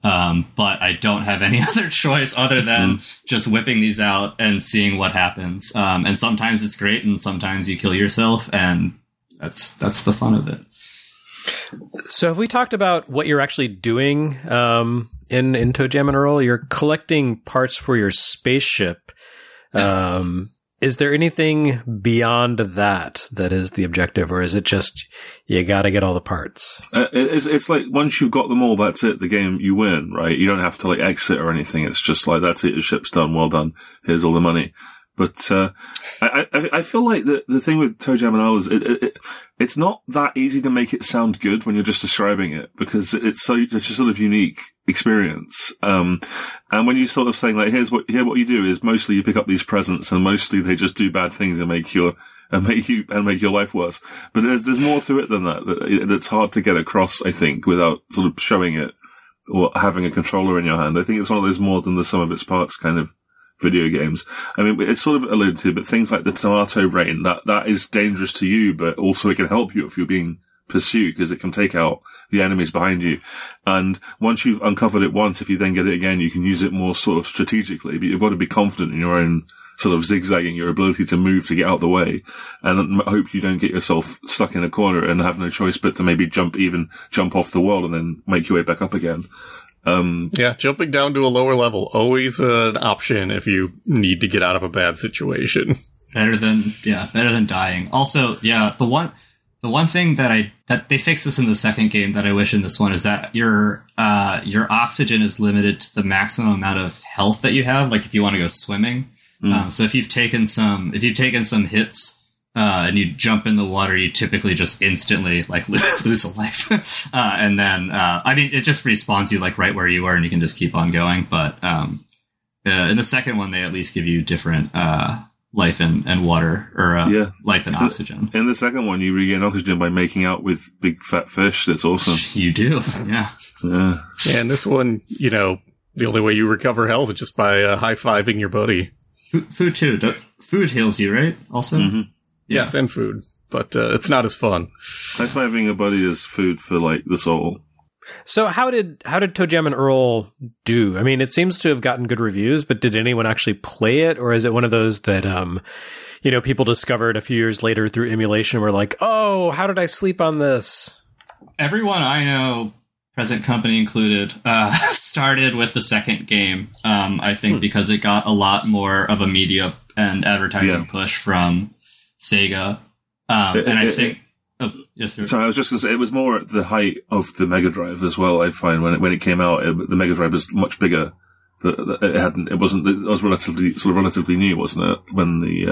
Um, but I don't have any other choice other than mm. just whipping these out and seeing what happens. Um, and sometimes it's great, and sometimes you kill yourself, and that's that's the fun of it. So have we talked about what you're actually doing um, in, in ToeJam and Earl? You're collecting parts for your spaceship. Yes. Um, is there anything beyond that that is the objective, or is it just you got to get all the parts? Uh, it's, it's like once you've got them all, that's it. The game, you win, right? You don't have to like exit or anything. It's just like, that's it. Your ship's done. Well done. Here's all the money. But uh, I, I I feel like the the thing with ToeJam and Earl is it, it, it it's not that easy to make it sound good when you're just describing it, because it's so it's a sort of unique experience. Um, and when you sort of saying like, here's what here what you do is mostly you pick up these presents, and mostly they just do bad things and make your and make you and make your life worse. But there's there's more to it than that. that that's hard to get across, I think, without sort of showing it or having a controller in your hand. I think it's one of those more than the sum of its parts kind of video games. I mean, it's sort of alluded to, but things like the tomato rain, that, that is dangerous to you, but also it can help you if you're being pursued, because it can take out the enemies behind you. And once you've uncovered it once, if you then get it again, you can use it more sort of strategically, but you've got to be confident in your own sort of zigzagging, your ability to move to get out of the way, and hope you don't get yourself stuck in a corner and have no choice but to maybe jump, even jump off the wall and then make your way back up again. Um, yeah, jumping down to a lower level, always an option if you need to get out of a bad situation. Better than, yeah, better than dying. Also, yeah, the one, the one thing that I, that they fixed this in the second game that I wish in this one is that your, uh, your oxygen is limited to the maximum amount of health that you have, like if you want to go swimming. Mm. Um, so if you've taken some, if you've taken some hits, Uh, and you jump in the water, you typically just instantly, like, lose a life. uh, and then, uh, I mean, it just respawns you, like, right where you were, and you can just keep on going. But, um, uh, in the second one, they at least give you different, uh, life and, and water, or, uh, yeah. life and oxygen. In the second one, you regain oxygen by making out with big fat fish. That's awesome. You do, yeah. Yeah. Yeah, and this one, you know, the only way you recover health is just by, uh, high-fiving your buddy. F- food, too. Do- food heals you, right? Also? Mm-hmm. Yeah. Yes, and food, but uh, it's not as fun. High-fiving a buddy is food for, like, the soul. So how did how did ToeJam and Earl do? I mean, it seems to have gotten good reviews, but did anyone actually play it? Or is it one of those that, um, you know, people discovered a few years later through emulation were like, oh, how did I sleep on this? Everyone I know, present company included, uh, started with the second game, um, I think, hmm. because it got a lot more of a media and advertising yeah. push from Sega, um, it, and I it, think. Oh, yes, sir. Sorry, I was just going to say it was more at the height of the Mega Drive as well. I find when it when it came out, it, the Mega Drive was much bigger. The, the, it hadn't. It wasn't. It was relatively sort of relatively new, wasn't it? When the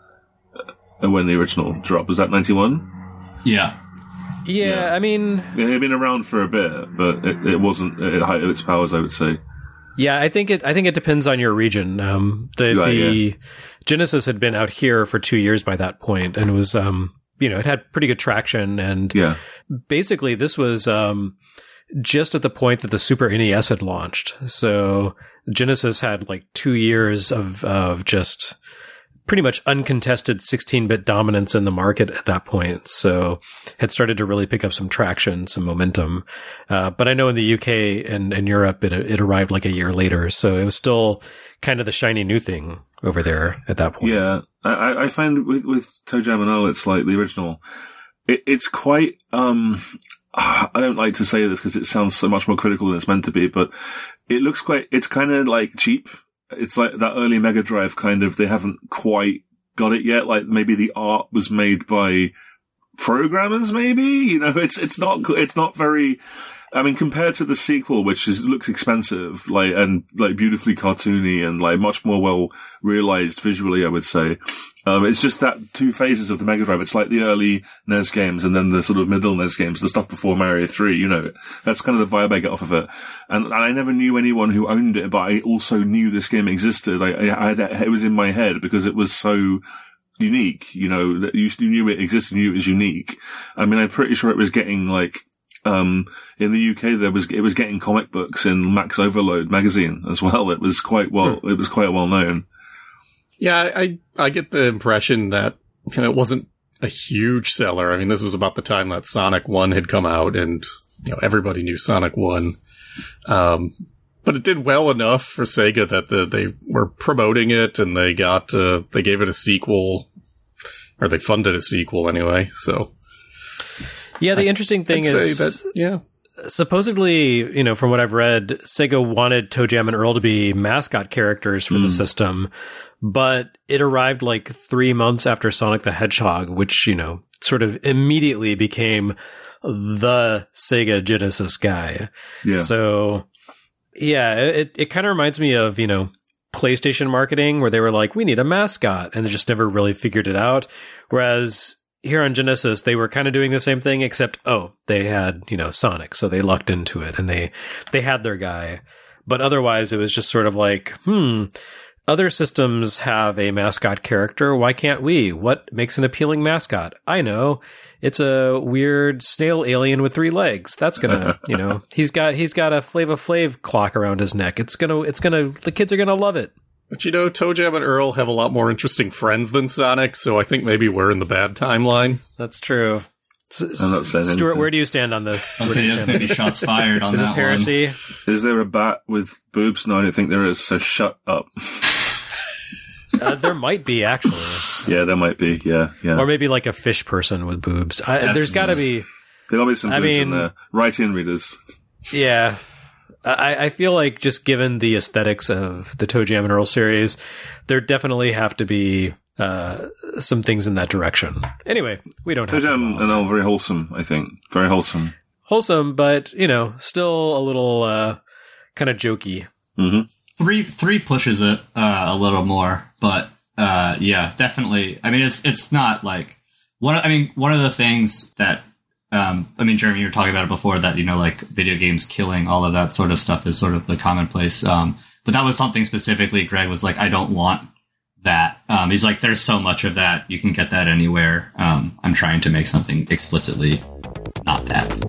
uh, when the original dropped, was that ninety-one? Yeah. yeah. Yeah, I mean, it had been around for a bit, but it, it wasn't at the height of its powers, I would say. Yeah, I think it. I think it depends on your region. Um, the right, the yeah. Genesis had been out here for two years by that point, and it was, um, you know, it had pretty good traction. And yeah. basically, this was um, just at the point that the Super N E S had launched. So Genesis had like two years of of just pretty much uncontested sixteen-bit dominance in the market at that point. So had started to really pick up some traction, some momentum. Uh, but I know in the U K and, and Europe, it, it arrived like a year later. So it was still kind of the shiny new thing over there at that point. Yeah. I, I find with, with ToeJam and Earl, it's like the original. It, it's quite, um, I don't like to say this because it sounds so much more critical than it's meant to be, but it looks quite, it's kind of like cheap. It's like that early Mega Drive kind of, they haven't quite got it yet. Like maybe the art was made by programmers, maybe, you know, it's, it's not, it's not very, I mean, compared to the sequel, which is, looks expensive, like, and like beautifully cartoony and like much more well realized visually, I would say. Um, it's just that two phases of the Mega Drive. It's like the early N E S games and then the sort of middle N E S games, the stuff before Mario three, you know. That's kind of the vibe I get off of it. And, and I never knew anyone who owned it, but I also knew this game existed. I, I, I had, it was in my head because it was so unique, you know. You, you knew it existed, you knew it was unique. I mean, I'm pretty sure it was getting like, um, in the U K there was, it was getting comic books in Max Overload magazine as well. It was quite well, hmm. it was quite well known. Yeah, I I get the impression that, you know, it wasn't a huge seller. I mean, this was about the time that Sonic one had come out, and, you know, everybody knew Sonic one. Um, but it did well enough for Sega that the, they were promoting it, and they got uh, they gave it a sequel, or they funded a sequel anyway. So, yeah, the I, interesting thing I'd is that, yeah. Supposedly, you know, from what I've read, Sega wanted ToeJam and Earl to be mascot characters for mm. the system, but it arrived like three months after Sonic the Hedgehog, which, you know, sort of immediately became the Sega Genesis guy. Yeah. So, yeah, it, it kind of reminds me of, you know, PlayStation marketing, where they were like, we need a mascot, and they just never really figured it out. Whereas here on Genesis, they were kind of doing the same thing, except, oh, they had, you know, Sonic, so they lucked into it, and they, they had their guy. But otherwise, it was just sort of like, hmm, other systems have a mascot character. Why can't we? What makes an appealing mascot? I know. It's a weird snail alien with three legs. That's gonna, you know, he's got, he's got a Flava Flav clock around his neck. It's gonna, it's gonna, the kids are gonna love it. But you know, ToeJam and Earl have a lot more interesting friends than Sonic, so I think maybe we're in the bad timeline. That's true. S- I'm not saying Stuart, anything. Where do you stand on this? I'll say there's maybe shots fired on is that this heresy? one. Is there a bat with boobs? No, I don't think there is, so shut up. uh, there might be, actually. Yeah, there might be, yeah, yeah. Or maybe like a fish person with boobs. I, there's gotta be... There'll be some boobs I mean, in there. Write in, readers. Yeah. I, I feel like just given the aesthetics of the ToeJam and Earl series, there definitely have to be uh, some things in that direction. Anyway, we don't have ToeJam and Earl, very wholesome, I think. Very wholesome. Wholesome, but, you know, still a little uh, kind of jokey. Mm-hmm. Three three pushes it uh, a little more, but uh, yeah, definitely. I mean, it's it's not like one. I mean, one of the things that um, I mean, Jeremy, you were talking about it before, that, you know, like video games killing, all of that sort of stuff is sort of the commonplace. Um, but that was something specifically Greg was like, I don't want that. Um, he's like, there's so much of that, you can get that anywhere. Um, I'm trying to make something explicitly not that.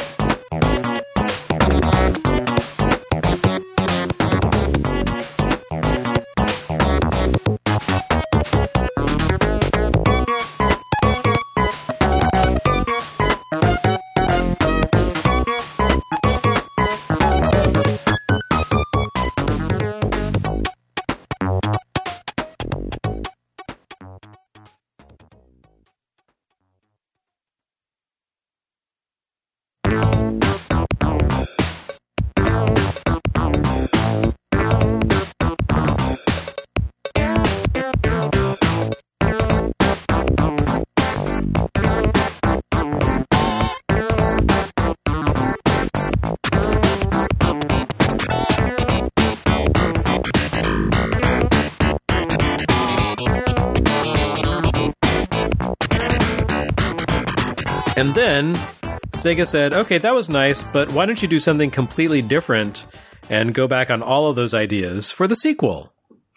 And then Sega said, okay, that was nice, but why don't you do something completely different and go back on all of those ideas for the sequel?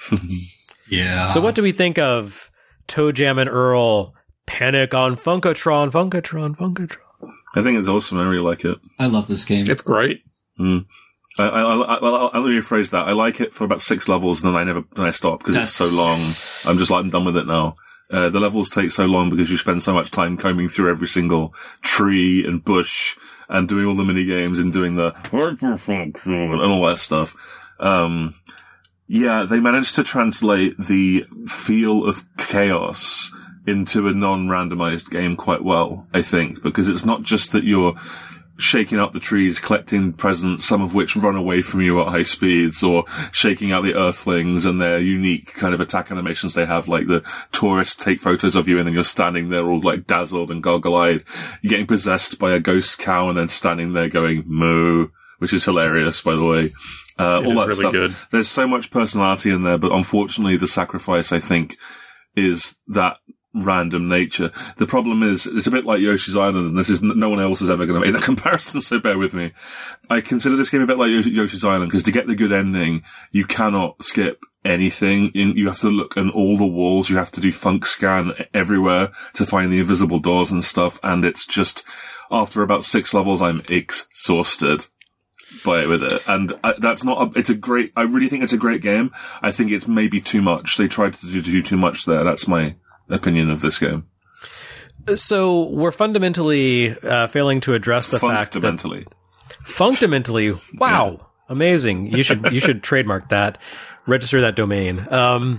Yeah. So what do we think of ToeJam and Earl Panic on Funkotron, Funkotron, Funkotron? I think it's awesome. I really like it. I love this game. It's great. Mm. I, I, I, well, I'll rephrase that. I like it for about six levels, and then I never, then I stop because it's so long. I'm just like, I'm done with it now. Uh, the levels take so long because you spend so much time combing through every single tree and bush and doing all the mini games and doing the and all that stuff. Um, yeah, they managed to translate the feel of chaos into a non-randomized game quite well, I think, because it's not just that you're shaking up the trees, collecting presents, some of which run away from you at high speeds, or shaking out the earthlings and their unique kind of attack animations they have, like the tourists take photos of you and then you're standing there all like dazzled and goggle-eyed. You're getting possessed by a ghost cow and then standing there going moo, which is hilarious, by the way. Uh, all that really stuff. Good. There's so much personality in there, but unfortunately the sacrifice, I think, is that random nature. The problem is, it's a bit like Yoshi's Island, and this is, no one else is ever going to make that comparison, so bear with me. I consider this game a bit like Yoshi's Island, because to get the good ending, you cannot skip anything. You have to look in all the walls, you have to do funk scan everywhere to find the invisible doors and stuff, and it's just, after about six levels, I'm exhausted by it with it. And I, that's not, a, it's a great, I really think it's a great game. I think it's maybe too much. They tried to do, to do too much there. That's my opinion of this game. So we're fundamentally uh, failing to address the fact that fundamentally. Functamentally, wow, yeah. Amazing. You should you should trademark that, register that domain. Um,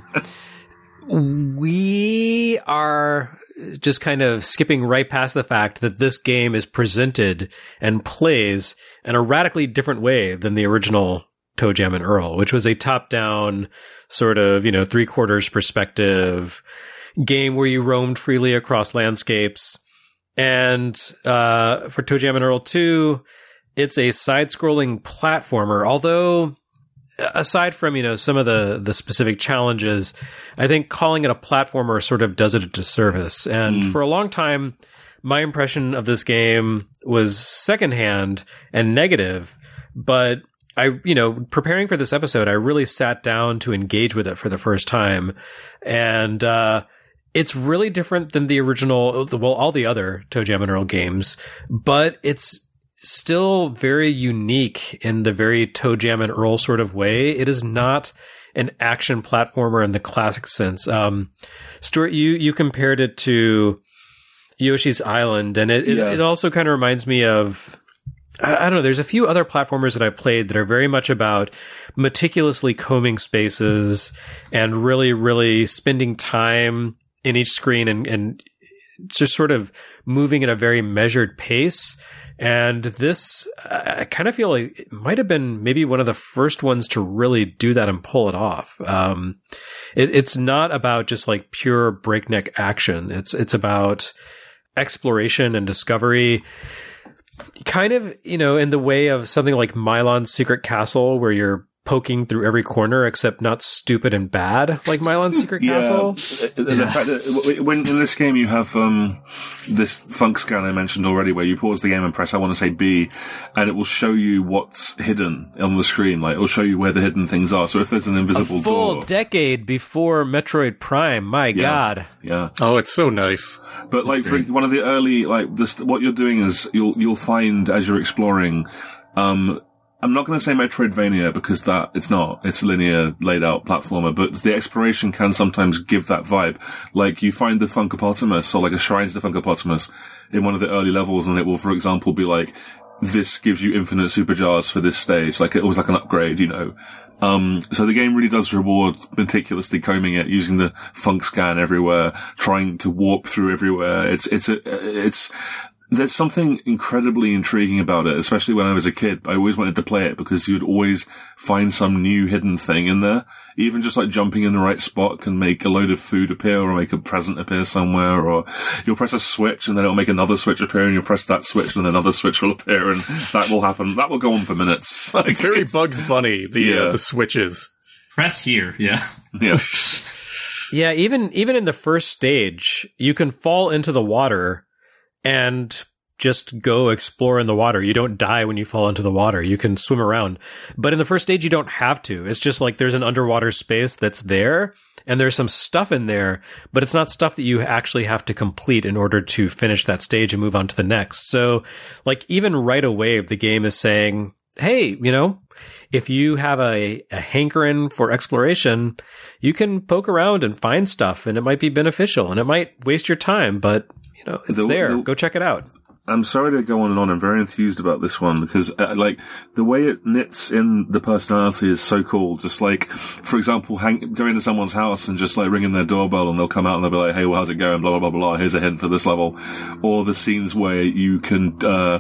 we are just kind of skipping right past the fact that this game is presented and plays in a radically different way than the original ToeJam and Earl, which was a top-down sort of, you know, three-quarters perspective game where you roamed freely across landscapes. And uh, for ToeJam and Earl two, it's a side-scrolling platformer, although aside from, you know, some of the, the specific challenges, I think calling it a platformer sort of does it a disservice. And mm. for a long time, my impression of this game was secondhand and negative, but I, you know, preparing for this episode, I really sat down to engage with it for the first time. And, uh, it's really different than the original, well, all the other ToeJam and Earl games, but it's still very unique in the very ToeJam and Earl sort of way. It is not an action platformer in the classic sense. Um, Stuart, you, you compared it to Yoshi's Island, and it, yeah. it, it also kind of reminds me of, I, I don't know, there's a few other platformers that I've played that are very much about meticulously combing spaces and really, really spending time in each screen and, and just sort of moving at a very measured pace. And this, I kind of feel like it might have been maybe one of the first ones to really do that and pull it off. Um, it, it's not about just like pure breakneck action. It's, it's about exploration and discovery, kind of, you know, in the way of something like Milon's Secret Castle, where you're poking through every corner, except not stupid and bad like Milon's Secret yeah. Castle. The yeah. fact that when in this game you have um, this funk scan I mentioned already, where you pause the game and press I want to say B, and it will show you what's hidden on the screen. Like, it will show you where the hidden things are. So if there's an invisible A full door, decade before Metroid Prime, my yeah. God. Yeah. Oh, it's so nice. But like for one of the early, like this, what you're doing is you'll you'll find as you're exploring. Um, I'm not going to say Metroidvania because that it's not. It's a linear laid out platformer, but the exploration can sometimes give that vibe. Like you find the Funkapotamus or like a shrine to the Funkapotamus in one of the early levels, and it will, for example, be like, this gives you infinite super jars for this stage. Like it was like an upgrade, you know. Um, so the game really does reward meticulously combing it, using the funk scan everywhere, trying to warp through everywhere. It's, it's a, it's, there's something incredibly intriguing about it, especially when I was a kid. I always wanted to play it because you'd always find some new hidden thing in there. Even just like jumping in the right spot can make a load of food appear or make a present appear somewhere, or you'll press a switch and then it'll make another switch appear, and you'll press that switch and then another switch will appear, and that will happen. That will go on for minutes. Like, it's very it's, Bugs Bunny, the, yeah. uh, the switches. Press here, yeah. Yeah. Yeah, even, even in the first stage, you can fall into the water and just go explore in the water. You don't die when you fall into the water. You can swim around. But in the first stage, you don't have to. It's just like there's an underwater space that's there, and there's some stuff in there, but it's not stuff that you actually have to complete in order to finish that stage and move on to the next. So, like, even right away, the game is saying, hey, you know, if you have a, a hankering for exploration, you can poke around and find stuff, and it might be beneficial, and it might waste your time, but you know, it's the, there. The, Go check it out. I'm sorry to go on and on. I'm very enthused about this one because, uh, like, the way it knits in the personality is so cool. Just like, for example, hang, go into someone's house and just like ringing their doorbell, and they'll come out and they'll be like, "Hey, well, how's it going? Blah blah blah blah. Here's a hint for this level." Or the scenes where you can. Uh,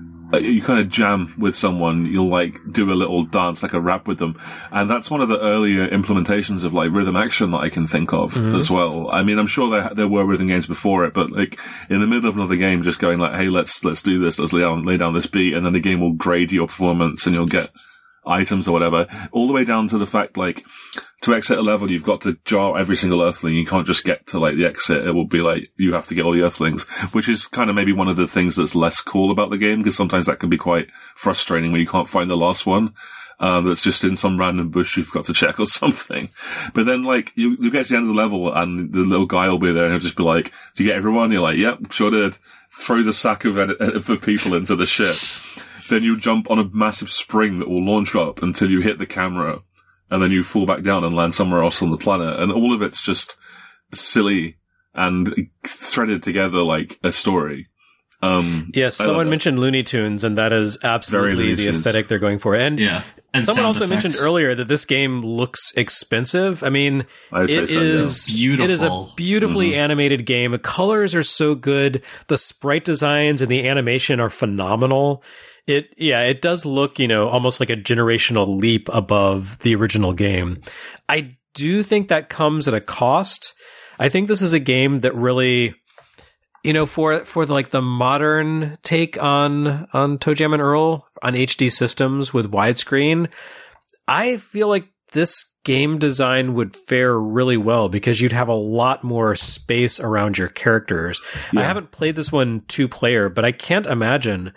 You kind of jam with someone, you'll like do a little dance, like a rap with them. And that's one of the earlier implementations of like rhythm action that I can think of mm-hmm. as well. I mean, I'm sure there, there were rhythm games before it, but like in the middle of another game, just going like, hey, let's, let's do this. Let's lay down, lay down this beat. And then the game will grade your performance and you'll get items or whatever, all the way down to the fact like to exit a level you've got to jar every single earthling. You can't just get to like the exit. It will be like you have to get all the earthlings, which is kind of maybe one of the things that's less cool about the game, because sometimes that can be quite frustrating when you can't find the last one. Um, that's just in some random bush you've got to check or something. But then, like, you, you get to the end of the level and the little guy will be there and he'll just be like, "Do you get everyone?" You're like, "Yep, sure did." Throw the sack of, of people into the ship. Then you jump on a massive spring that will launch up until you hit the camera, and then you fall back down and land somewhere else on the planet. And all of it's just silly and threaded together like a story. Um, yes, someone mentioned Looney Tunes, and that is absolutely the aesthetic they're going for. And yeah. And someone also effects. mentioned earlier that this game looks expensive. I mean, I'd say it so, is yeah. Beautiful. It is a beautifully mm-hmm. animated game. The colors are so good. The sprite designs and the animation are phenomenal. It, yeah, it does look, you know, almost like a generational leap above the original game. I do think that comes at a cost. I think this is a game that really, you know, for for the, like the modern take on on ToeJam and Earl on H D systems with widescreen, I feel like this game design would fare really well because you'd have a lot more space around your characters. Yeah. I haven't played this one two player, but I can't imagine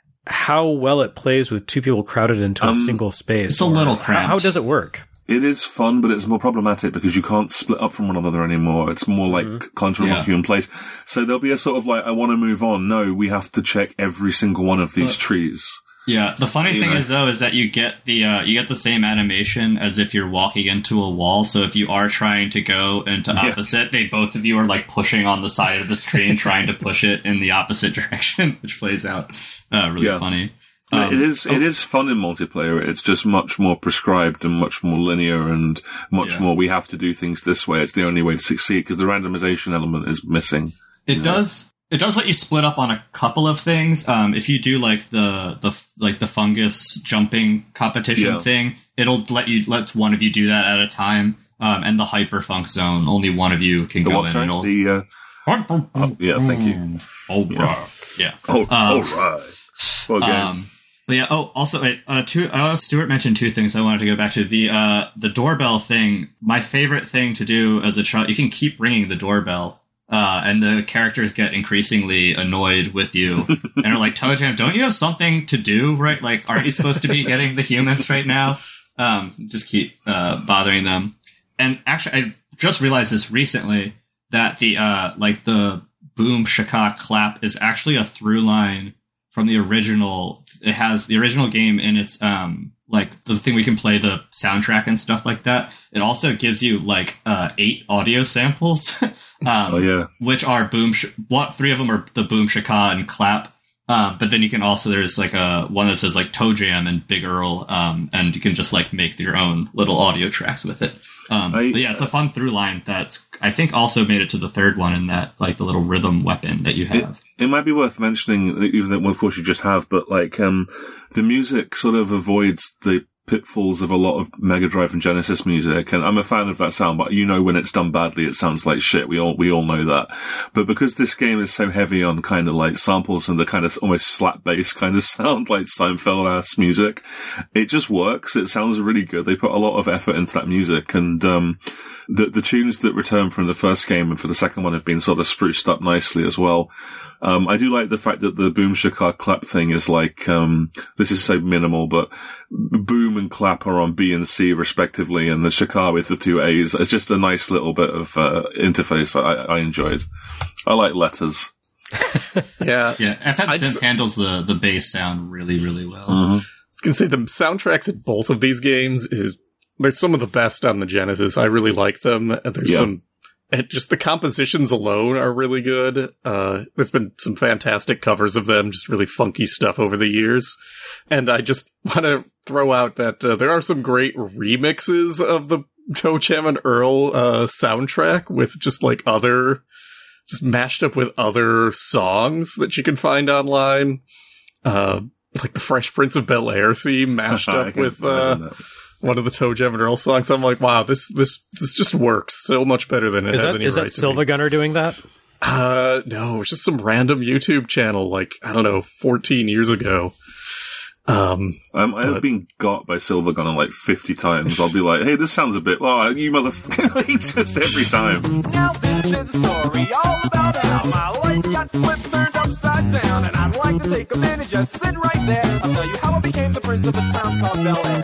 how well it plays with two people crowded into um, a single space. It's a little cramped. How, how does it work? It is fun, but it's more problematic because you can't split up from one another anymore. It's more like mm-hmm. contra lock you in place. So there'll be a sort of like, I want to move on. No, we have to check every single one of these but, trees. Yeah. The funny you thing know? is though, is that you get the, uh, you get the same animation as if you're walking into a wall. So if you are trying to go into yeah. opposite, they both of you are like pushing on the side of the screen, trying to push it in the opposite direction, which plays out, uh, really yeah. funny. Yeah, Um, it is. oh. It is fun in multiplayer. It's just much more prescribed and much more linear and much Yeah. more. We have to do things this way. It's the only way to succeed because the randomization element is missing. It know? does. It does let you split up on a couple of things. Um, if you do like the the like the fungus jumping competition Yeah. thing, it'll let you let one of you do that at a time. Um, and the hyperfunk zone, only one of you can The go what, in. sorry? And it'll, The uh, oh, yeah, thank you. Oh, Yeah. right. Yeah. Oh, Um, all right. Well, again, Um, but yeah. Oh, also, wait, uh, two. Uh, Stuart mentioned two things I wanted to go back to. The uh, the doorbell thing. My favorite thing to do as a child. You can keep ringing the doorbell, uh, and the characters get increasingly annoyed with you, and are like, "ToeJam, don't you have something to do? Right? Like, aren't you supposed to be getting the humans right now?" Um, just keep uh, bothering them. And actually, I just realized this recently that the uh, like the boom shaka clap is actually a through line from the original. It has the original game in its, um, like the thing we can play the soundtrack and stuff like that. It also gives you like, uh, eight audio samples, um, oh yeah, which are boom, sh- what, three of them are the boom shaka and clap. Um, but then you can also, there's like a one that says like ToeJam and Big Earl, um, and you can just like make your own little audio tracks with it. Um, I, but yeah, it's a fun through line that's, I think also made it to the third one in that, like the little rhythm weapon that you have. It, it might be worth mentioning, even though, well, of course you just have, but like, um, the music sort of avoids the pitfalls of a lot of Mega Drive and Genesis music, and I'm a fan of that sound, but you know when it's done badly it sounds like shit. We all we all know that. But because this game is so heavy on kind of like samples and the kind of almost slap bass kind of sound, like Seinfeld-ass music, it just works. It sounds really good. They put a lot of effort into that music, and um the the tunes that return from the first game and for the second one have been sort of spruced up nicely as well. Um, I do like the fact that the boom shaka clap thing is like, um, this is so minimal, but boom and clap are on B and C respectively, and the shaka with the two A's. It's just a nice little bit of, uh, interface I, I enjoyed. I like letters. yeah. Yeah. F M Synth handles the, the bass sound really, really well. Mm-hmm. I was going to say the soundtracks in both of these games is, they're some of the best on the Genesis. I really like them. And there's yeah. some, and just the compositions alone are really good. Uh, there's been some fantastic covers of them, just really funky stuff over the years. And I just want to throw out that uh, there are some great remixes of the ToeJam and Earl uh, soundtrack with just like other, just mashed up with other songs that you can find online. Uh, like the Fresh Prince of Bel-Air theme mashed up with uh, one of the ToeJam and Earl songs. I'm like, wow, this this this just works so much better than it is has that, any is right that to Silva be. Gunner doing that? Uh, no, it's just some random YouTube channel, like, I don't know, fourteen years ago. Um, um, I have but, been got by Silva Gunner like fifty times. I'll be like, hey, this sounds a bit, oh, you motherfucker, just every time. Now this is a story all about how my life got flipped, turned upside down, and I'd like to take a minute, just sit right there. I'll tell you how I became the prince of a town called Bel-Air.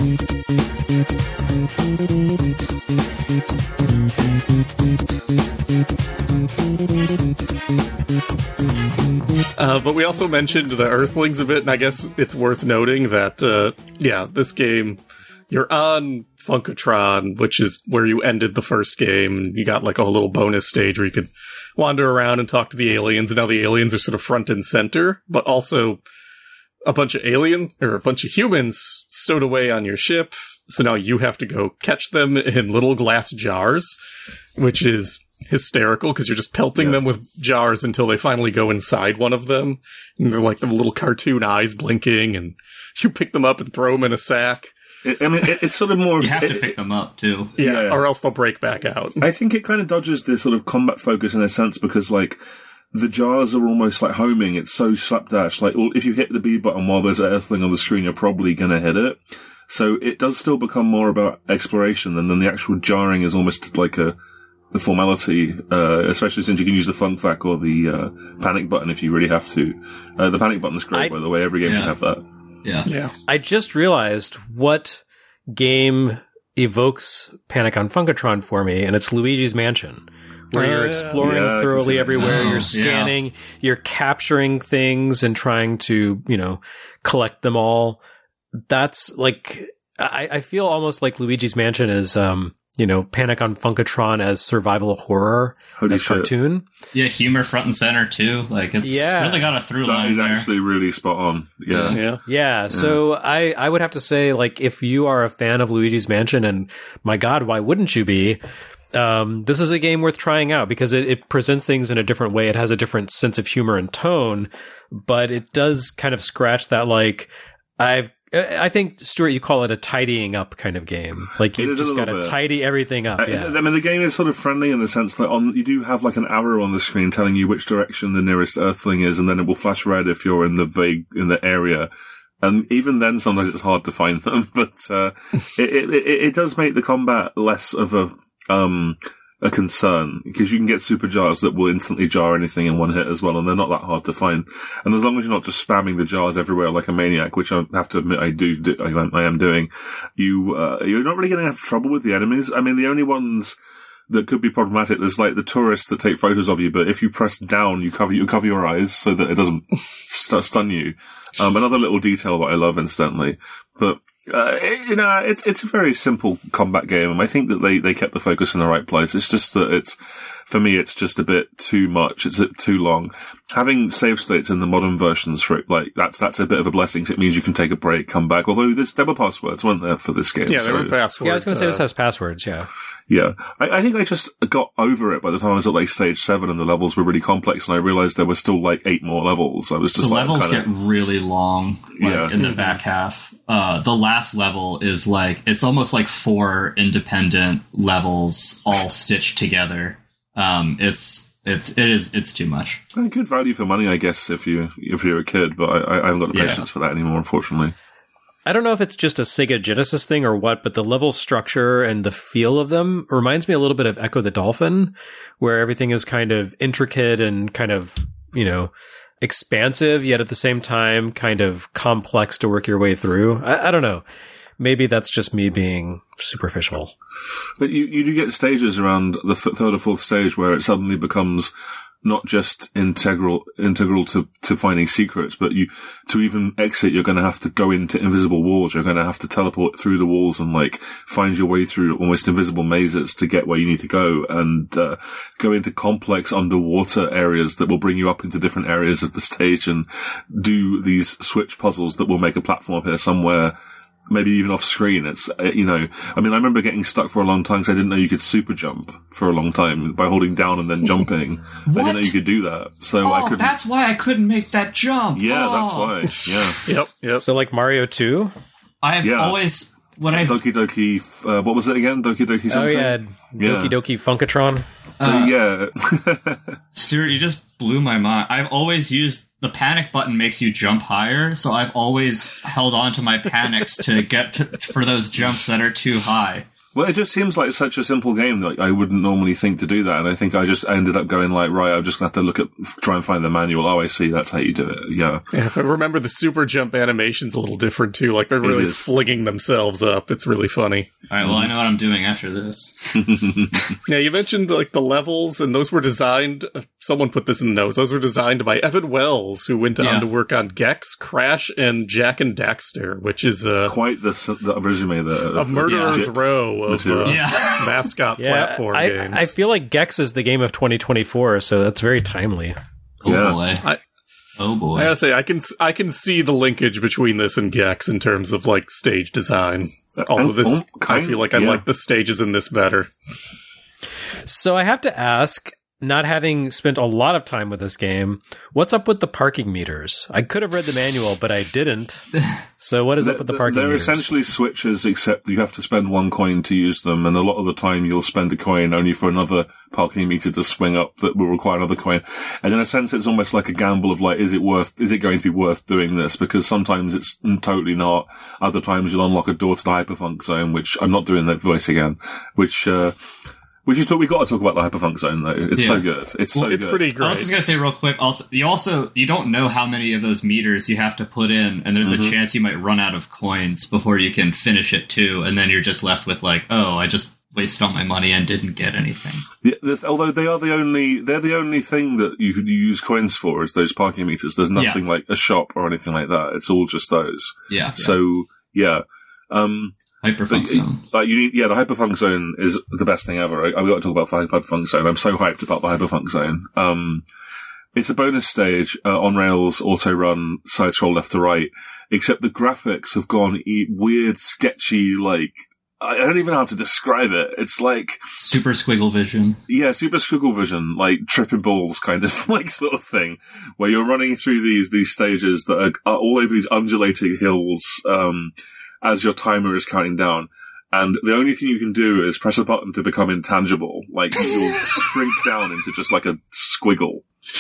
Uh, but we also mentioned the Earthlings a bit, and I guess it's worth noting that, uh, yeah, this game you're on Funkatron, which is where you ended the first game. You got like a little bonus stage where you could wander around and talk to the aliens, and now the aliens are sort of front and center, but also a bunch of alien or a bunch of humans stowed away on your ship. So now you have to go catch them in little glass jars, which is hysterical because you're just pelting Yeah. them with jars until they finally go inside one of them. And they're like the little cartoon eyes blinking, and you pick them up and throw them in a sack. It, I mean, it, it's sort of more. You have it, to pick them up too. Yeah, Yeah. or else they'll break back out. I think it kind of dodges the sort of combat focus in a sense because, like, the jars are almost like homing. It's so slapdash. Like, well, if you hit the B button while there's an Earthling on the screen, you're probably going to hit it. So it does still become more about exploration, and then the actual jarring is almost like a the formality, uh, especially since you can use the funk fac or the uh, panic button if you really have to. Uh, the panic button's great, I- by the way. Every game Yeah. should have that. Yeah. Yeah. I just realized what game evokes Panic on Funkatron for me, and it's Luigi's Mansion, where Oh, you're yeah. exploring Yeah, I can see thoroughly that. everywhere. Oh, You're scanning, you're capturing things and trying to, you know, collect them all. That's like, I, I feel almost like Luigi's Mansion is, um, you know, Panic on Funkatron as survival horror, Holy as shit. cartoon. Yeah, humor front and center too. Like it's Yeah. really got a through That line is there. actually really spot on. Yeah. Yeah. Yeah, so I, I would have to say, like, if you are a fan of Luigi's Mansion, and my God, why wouldn't you be? Um, this is a game worth trying out because it, it presents things in a different way. It has a different sense of humor and tone, but it does kind of scratch that, like, I've, I think, Stuart, you call it a tidying up kind of game. Like, It you is a just little got to bit. tidy everything up. I, Yeah. I mean, the game is sort of friendly in the sense that on you do have like an arrow on the screen telling you which direction the nearest Earthling is, and then it will flash red if you're in the vague in the area. And even then, sometimes it's hard to find them. But uh, it, it, it it does make the combat less of a um a concern because you can get super jars that will instantly jar anything in one hit as well, and they're not that hard to find. And as long as you're not just spamming the jars everywhere like a maniac, which I have to admit I do, do I, am- I am doing, you uh, you're not really going to have trouble with the enemies. I mean, the only ones that could be problematic is like the tourists that take photos of you, but if you press down, you cover you cover your eyes so that it doesn't st- stun you. Um, another little detail that I love, incidentally, but. Uh, it, you know, it's it's a very simple combat game, and I think that they, they kept the focus in the right place. It's just that it's, for me, it's just a bit too much. It's too long. Having save states in the modern versions for it, like that's that's a bit of a blessing. 'Cause it means you can take a break, come back. Although there's, there were passwords, weren't there, for this game? Yeah, so, there were passwords. yeah, I was going to say uh, this has passwords. Yeah. yeah. I, I think I just got over it by the time I was at like stage seven, and the levels were really complex, and I realized there were still like eight more levels. I was just The like, levels kinda, get really long, like Yeah. in the back half. Uh, the last level is like it's almost like four independent levels all stitched together. Um, it's it's it is it's too much. uh, good value for money, I guess, if you if you're a kid. But I, I haven't got the Yeah. patience for that anymore, unfortunately. I don't know if it's just a Sega Genesis thing or what, but the level structure and the feel of them reminds me a little bit of Echo the Dolphin, where everything is kind of intricate and kind of, you know, expansive, yet at the same time kind of complex to work your way through. I, I don't know. Maybe that's just me being superficial. But you, you do get stages around the f- third or fourth stage where it suddenly becomes not just integral integral to, to finding secrets, but you to even exit, you're going to have to go into invisible walls. You're going to have to teleport through the walls and like find your way through almost invisible mazes to get where you need to go, and uh, go into complex underwater areas that will bring you up into different areas of the stage and do these switch puzzles that will make a platform appear somewhere. Maybe even off screen. It's, uh, you know, I mean, I remember getting stuck for a long time because I didn't know you could super jump for a long time by holding down and then jumping. I didn't know you could do that. So I Oh, couldn't. that's why I couldn't make that jump. Yeah, Oh. that's why. Yeah. Yep, yep. So like Mario two? I've Yeah. always what I've Doki Doki, uh, what was it again? Doki Doki Oh something? yeah, Yeah. Doki Doki Funkatron. uh, yeah. Stuart, you just blew my mind. I've always used the panic button makes you jump higher, so I've always held on to my panics to get to, for those jumps that are too high. Well, it just seems like such a simple game that I wouldn't normally think to do that, and I think I just ended up going like, right, I'm just going to have to look at, try and find the manual. Oh, I see, that's how you do it. Yeah. Yeah, if I remember, the super jump animation's a little different too. Like they're really flinging themselves up. It's really funny. All right, well, I know what I'm doing after this. Yeah, you mentioned like the levels, and those were designed. Uh, someone put this in the notes. Those were designed by Evan Wells, who went on Yeah. to work on Gex, Crash, and Jack and Daxter, which is uh, Quite the, the resume there. a murderer's Yeah. row of uh, Yeah. mascot Yeah, platform I, games. I feel like Gex is the game of twenty twenty-four, so that's very timely. Oh Yeah. boy. I- oh boy. I gotta say, I can I can see the linkage between this and Gex in terms of like stage design. Although this, oh, kind- I feel like I yeah. like the stages in this better. So I have to ask, not having spent a lot of time with this game, what's up with the parking meters? I could have read the manual, but I didn't. So what is up with the parking They're meters? essentially switches, except you have to spend one coin to use them, and a lot of the time you'll spend a coin only for another parking meter to swing up that will require another coin. And in a sense, it's almost like a gamble of like, is it worth, is it going to be worth doing this? Because sometimes it's totally not. Other times you'll unlock a door to the Hyperfunk Zone, which I'm not doing that voice again, which, uh, we just talk, we got to talk about the Hyperfunk Zone though. It's Yeah. so good. It's so It's good. pretty I great. was just gonna say real quick. Also, you also you don't know how many of those meters you have to put in, and there's Mm-hmm. a chance you might run out of coins before you can finish it too, and then you're just left with like, oh, I just wasted all my money and didn't get anything. Yeah, th- although they are the only, they're the only thing that you could use coins for is those parking meters. There's nothing like a shop or anything like that. It's all just those. Yeah. So yeah, um, Hyperfunk but, Zone. like you need, yeah, the Hyperfunk Zone is the best thing ever. I, I've got to talk about the Hyperfunk Zone. I'm so hyped about the Hyperfunk Zone. Um, it's a bonus stage, uh, on rails, auto run, side scroll left to right, except the graphics have gone e- weird, sketchy, like, I don't even know how to describe it. It's like, Super squiggle vision. yeah, super squiggle vision, like tripping balls kind of like sort of thing, where you're running through these, these stages that are, are all over these undulating hills, um, as your timer is counting down. And the only thing you can do is press a button to become intangible. Like, you'll shrink down into just like a squiggle.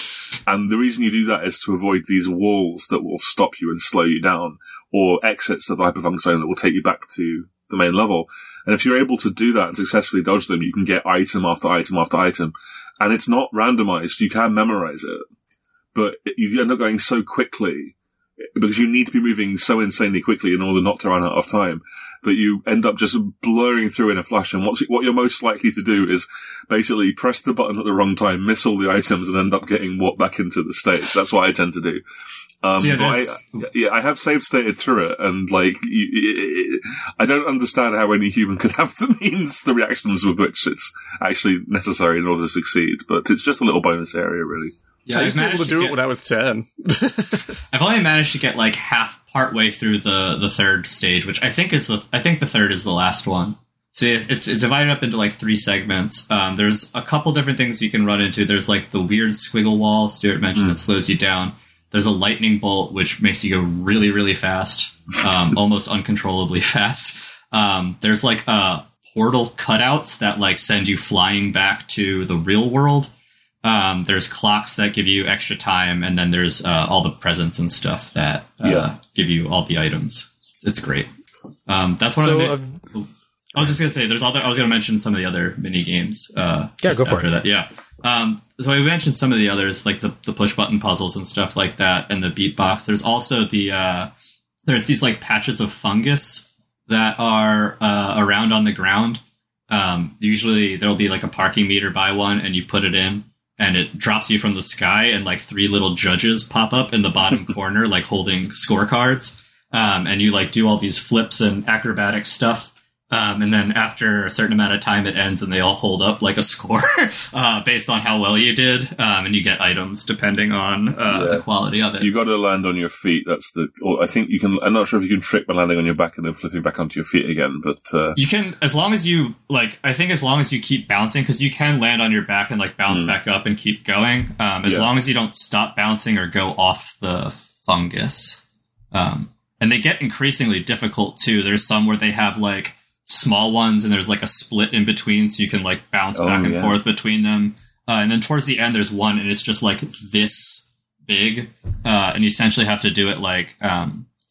And the reason you do that is to avoid these walls that will stop you and slow you down, or exits of the Hyperfunk Zone that will take you back to the main level. And if you're able to do that and successfully dodge them, you can get item after item after item. And it's not randomized. You can memorize it. But you end up going so quickly, because you need to be moving so insanely quickly in order not to run out of time, that you end up just blurring through in a flash. And what's, what you're most likely to do is basically press the button at the wrong time, miss all the items, and end up getting walked back into the stage. That's what I tend to do. Um, So yeah, but I, there's- yeah, I have save stated through it, and like, you, I don't understand how any human could have the means, the reactions with which it's actually necessary in order to succeed. But it's just a little bonus area, really. Yeah, I I've used to be able managed to do get- it when I was ten. I've only managed to get like half part way through the the third stage, which I think is the I think the third is the last one. So it's it's, it's divided up into like three segments. Um, there's a couple different things you can run into. There's like the weird squiggle wall Stuart mentioned that slows you down. There's a lightning bolt which makes you go really really fast, um, almost uncontrollably fast. Um, there's like uh, portal cutouts that like send you flying back to the real world. Um, there's clocks that give you extra time, and then there's uh, all the presents and stuff that uh, Yeah. give you all the items. It's great. Um, that's one So, of the. uh, I was just gonna say, there's other. I was gonna mention some of the other mini games. Uh, Yeah, just go for after it. that. Yeah. Um, so I mentioned some of the others, like the the push button puzzles and stuff like that, and the beatbox. There's also the uh, there's these like patches of fungus that are uh, around on the ground. Um, usually there'll be like a parking meter by one, and you put it in, and it drops you from the sky, and like three little judges pop up in the bottom corner, like holding scorecards. Um, and you like do all these flips and acrobatic stuff. Um, and then after a certain amount of time, it ends, and they all hold up like a score uh, based on how well you did. Um, and you get items depending on uh, Yeah. the quality of it. You got to land on your feet. That's the. Or I think you can. I'm not sure if you can trick by landing on your back and then flipping back onto your feet again. But uh, You can, as long as you like. I think as long as you keep bouncing, because you can land on your back and like bounce Mm. back up and keep going. Um, as Yeah. long as you don't stop bouncing or go off the fungus. Um, and they get increasingly difficult too. There's some where they have like small ones, and there's like a split in between, so you can like bounce Oh, back and yeah. forth between them. Uh, and then towards the end, there's one, and it's just like this big, uh, and you essentially have to do it like um,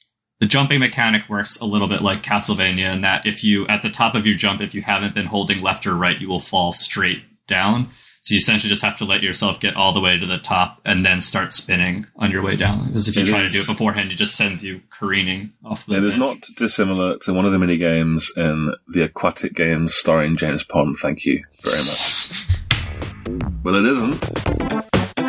the jumping mechanic works a little bit like Castlevania in that if you, at the top of your jump, if you haven't been holding left or right, you will fall straight down. So you essentially just have to let yourself get all the way to the top and then start spinning on your way down. Because if you It try is- to do it beforehand, it just sends you careening off the It is edge. not dissimilar to one of the mini games in the Aquatic games starring James Pond. Thank you very much. Well, it isn't.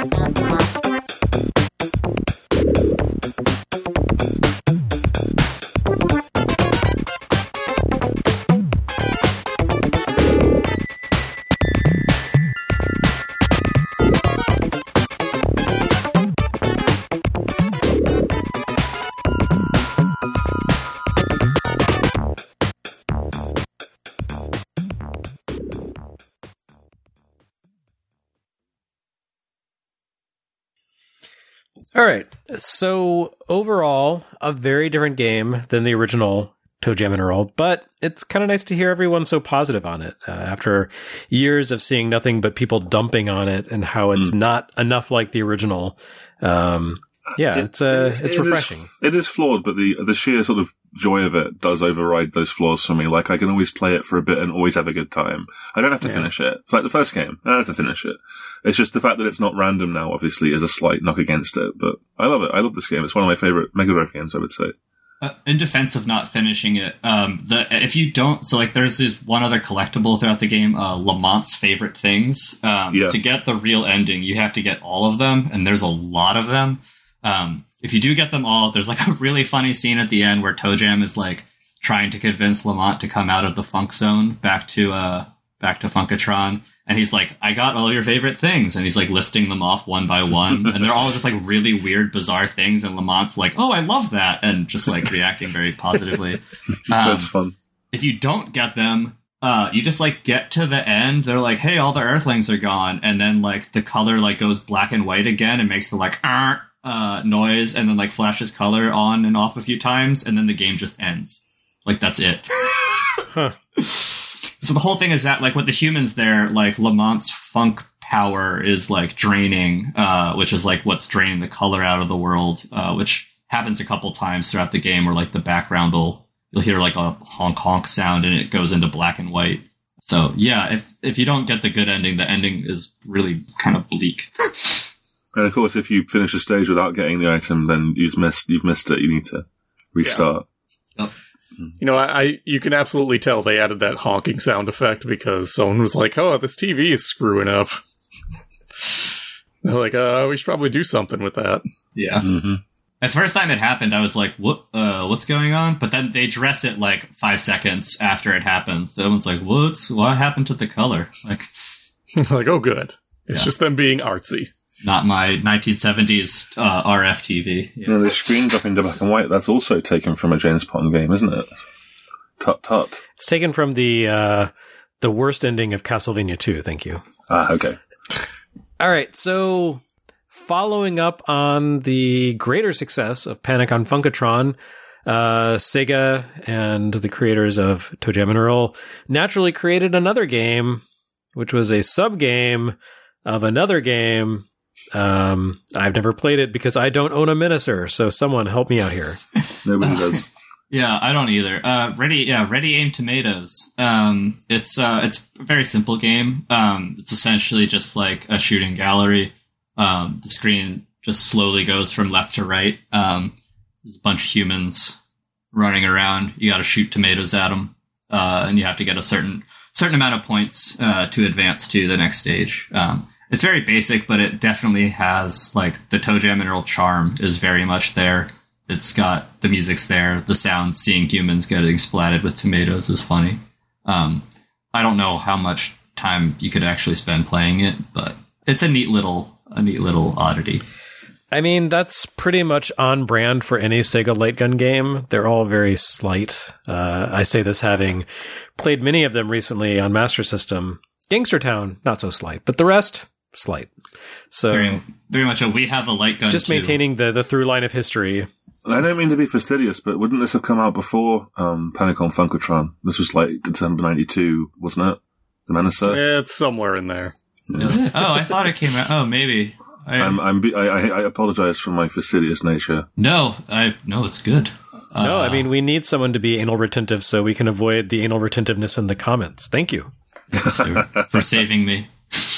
All right. So overall, a very different game than the original ToeJam and Earl, but it's kind of nice to hear everyone so positive on it uh, after years of seeing nothing but people dumping on it and how it's Mm. not enough like the original. Um, yeah, It- it's uh, it- it's it is- refreshing. it is flawed, but the the sheer sort of joy of it does override those flaws for me. Like, I can always play it for a bit and always have a good time. I don't have to Yeah. finish it. It's like the first game. I don't have to finish it. It's just the fact that it's not random now, obviously, is a slight knock against it. But I love it. I love this game. It's one of my favorite Mega Drive games, I would say. Uh, in defense of not finishing it, um, the if you don't, so like there's this one other collectible throughout the game, uh, Lamont's favorite things. Um, Yeah. To get the real ending, you have to get all of them, and there's a lot of them. Um, if you do get them all, there's like a really funny scene at the end where ToeJam is like trying to convince Lamont to come out of the funk zone back to uh back to Funkatron, and he's like, "I got all your favorite things," and he's like listing them off one by one, and they're all just like really weird, bizarre things, and Lamont's like, "Oh, I love that," and just like reacting very positively. Um, That's fun. if you don't get them, uh, you just like get to the end. They're like, "Hey, all the Earthlings are gone," and then like the color like goes black and white again and makes the like "arr" uh noise, and then like flashes color on and off a few times, and then the game just ends. Like that's it. Huh. So the whole thing is that, like, with the humans there, like, Lamont's funk power is, like, draining, uh, which is, like, what's draining the color out of the world, uh, which happens a couple times throughout the game where, like, the background will, you'll hear, like, a honk-honk sound and it goes into black and white. So, yeah, if if you don't get the good ending, the ending is really kind of bleak. And of course, if you finish a stage without getting the item, then you've missed, you've missed it. You need to restart. Yep. You know, I, I you can absolutely tell they added that honking sound effect because someone was like, "Oh, this T V is screwing up." They're like, "Uh, we should probably do something with that." Yeah. Mm-hmm. At first time it happened, I was like, "What? Uh, what's going on?" But then they address it like five seconds after it happens. Everyone's like, "What's what happened to the color?" Like, Like, oh, good. It's Yeah. just them being artsy. not my nineteen seventies uh, R F T V. You know, the screen dropping to black and white, that's also taken from a James Pond game, isn't it? Tut tut. It's taken from the uh, the worst ending of Castlevania two. Thank you. Ah, okay. All right, so following up on the greater success of Panic on Funkatron, uh, Sega and the creators of ToeJam and Earl naturally created another game, which was a sub-game of another game. Um, I've never played it because I don't own a Minisaur, so someone help me out here. Nobody does. Yeah, I don't either. Uh, ready, yeah, Ready Aim Tomatoes. Um, it's uh, it's a very simple game. Um, it's essentially just like a shooting gallery. Um, the screen just slowly goes from left to right. Um, there's a bunch of humans running around. You got to shoot tomatoes at them, uh, and you have to get a certain certain amount of points uh, to advance to the next stage. Um, it's very basic, but it definitely has like the ToeJam and Earl charm is very much there. It's got the music's there, the sound, seeing humans getting splatted with tomatoes is funny. Um, I don't know how much time you could actually spend playing it, but it's a neat little, a neat little oddity. I mean, that's pretty much on brand for any Sega light gun game. They're all very slight. Uh, I say this having played many of them recently on Master System. Gangster Town, not so slight, but the rest, slight. So Very, very much a we have a light gun. just too. maintaining the, the through line of history. I don't mean to be fastidious, but wouldn't this have come out before um, Panic on Funkatron? This was like December ninety-two, wasn't it? The Minisaur? It's somewhere in there. Is it? Oh, I thought it came out. Oh, maybe. I, I'm, I'm, be- I, I, I apologize for my fastidious nature. no, I no, it's good. No, Uh, I mean, we need someone to be anal retentive so we can avoid the anal retentiveness in the comments. Thank you. Stuart, for saving me.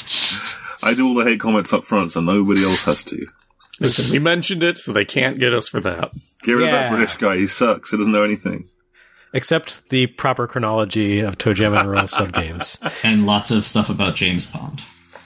I do all the hate comments up front, so nobody else has to. Listen, we mentioned it, so they can't get us for that. Get rid of Yeah. that British guy. He sucks. He doesn't know anything. Except the proper chronology of ToeJam and Earl subgames. And lots of stuff about James Bond.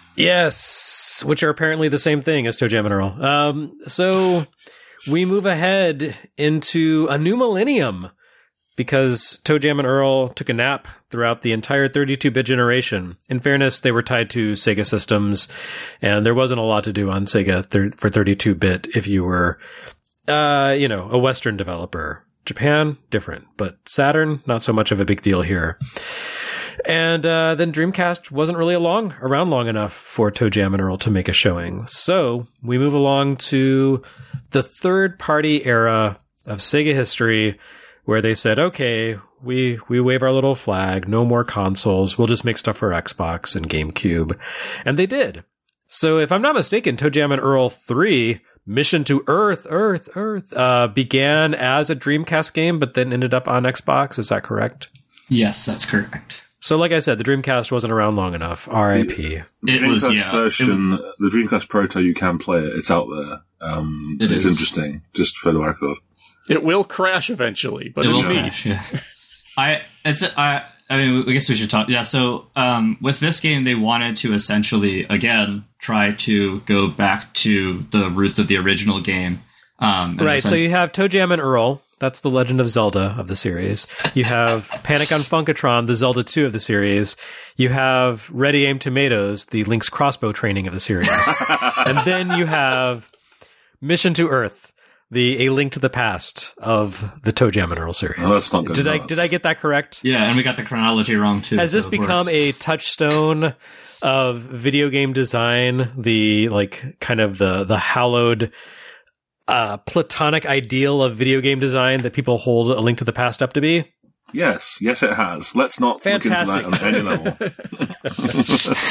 Yes, which are apparently the same thing as ToeJam and Earl. Um, so we move ahead into a new millennium because ToeJam and Earl took a nap throughout the entire thirty-two bit generation. In fairness, they were tied to Sega systems, and there wasn't a lot to do on Sega thir- for thirty-two bit if you were, uh, you know, a Western developer. Japan, different, but Saturn, not so much of a big deal here. And uh, then Dreamcast wasn't really along, around long enough for ToeJam and Earl to make a showing. So we move along to the third-party era of Sega history, where they said, okay, we we wave our little flag, no more consoles, we'll just make stuff for Xbox and GameCube. And they did. So if I'm not mistaken, ToeJam and Earl three, Mission to Earth, Earth, Earth, uh, began as a Dreamcast game, but then ended up on Xbox. Is that correct? Yes, that's correct. So like I said, the Dreamcast wasn't around long enough. R I P It Dreamcast was, yeah. version, It- the Dreamcast Proto, you can play it. It's out there. Um, It it's is. interesting, just for the record. It will crash eventually, but It it's will neat. crash, yeah. I it's I I mean I guess we should talk. Yeah, so um, with this game, they wanted to essentially again try to go back to the roots of the original game. Um, and Right, so essentially- you have ToeJam and Earl. That's the Legend of Zelda of the series. You have Panic on Funkatron, the Zelda two of the series. You have Ready Aim Tomatoes, the Link's crossbow training of the series. And then you have Mission to Earth, the A Link to the Past of the ToeJam and Earl series. Oh, that's not good Did I enough. did I get that correct? yeah, and we got the chronology wrong too. Has this so it become works. a touchstone of video game design? The like kind of the the hallowed uh, platonic ideal of video game design that people hold A Link to the Past up to be? Yes, yes, it has. Let's not Fantastic. look into that on any level.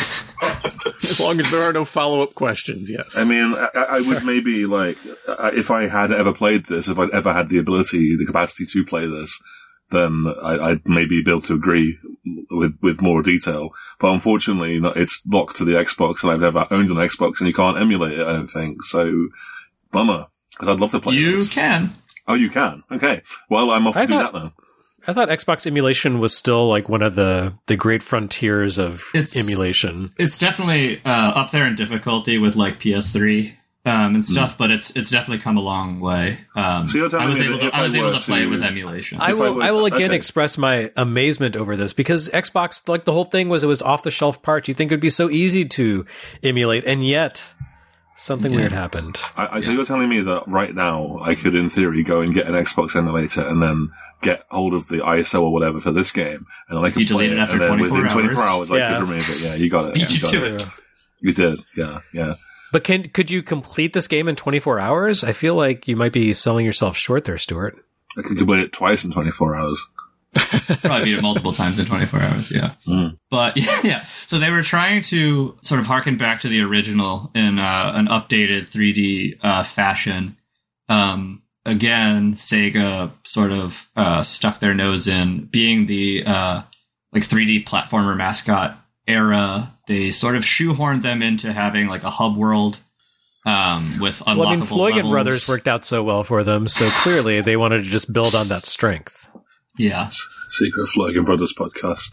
As long as there are no follow-up questions, yes. I mean, I, I would maybe like uh, if I had ever played this, if I'd ever had the ability, the capacity to play this, then I, I'd maybe be able to agree with with more detail. But unfortunately, no, it's locked to the Xbox, and I've never owned an Xbox, and you can't emulate it. I don't think so. Bummer, because I'd love to play. You this. can. Oh, you can. Okay. Well, I'm off to I do thought- that now. I thought Xbox emulation was still like one of the, the great frontiers of It's- emulation. It's definitely uh, up there in difficulty with like P S three um, and stuff, but it's it's definitely come a long way. Um, So you're telling I was me able that to if I was I able were to play it to- with emulation. I If I will. were I will to- again okay. express my amazement over this because Xbox, like the whole thing was, it was off the shelf parts. You think it would be so easy to emulate, and yet something weird happened. I, I, So you're telling me that right now I could, in theory, go and get an Xbox emulator and then get hold of the I S O or whatever for this game, and then I could You play delete it it, after and then twenty-four within twenty-four hours. hours I Yeah. could remove it. Yeah, you got it. Beat you you got to it. it. You did. Yeah, yeah. But can could you complete this game in twenty-four hours? I feel like you might be selling yourself short there, Stuart. I could complete it twice in twenty-four hours. Probably beat it multiple times in twenty-four hours, yeah. Mm. But yeah, so they were trying to sort of harken back to the original in uh, an updated three D uh, fashion. Um, again, Sega sort of uh, stuck their nose in being the uh, like three D platformer mascot era. They sort of shoehorned them into having like a hub world um, with unlockable Well, I mean, Floyd levels. Brothers worked out so well for them, so clearly they wanted to just build on that strength. Yeah. Secret Flogan Brothers podcast.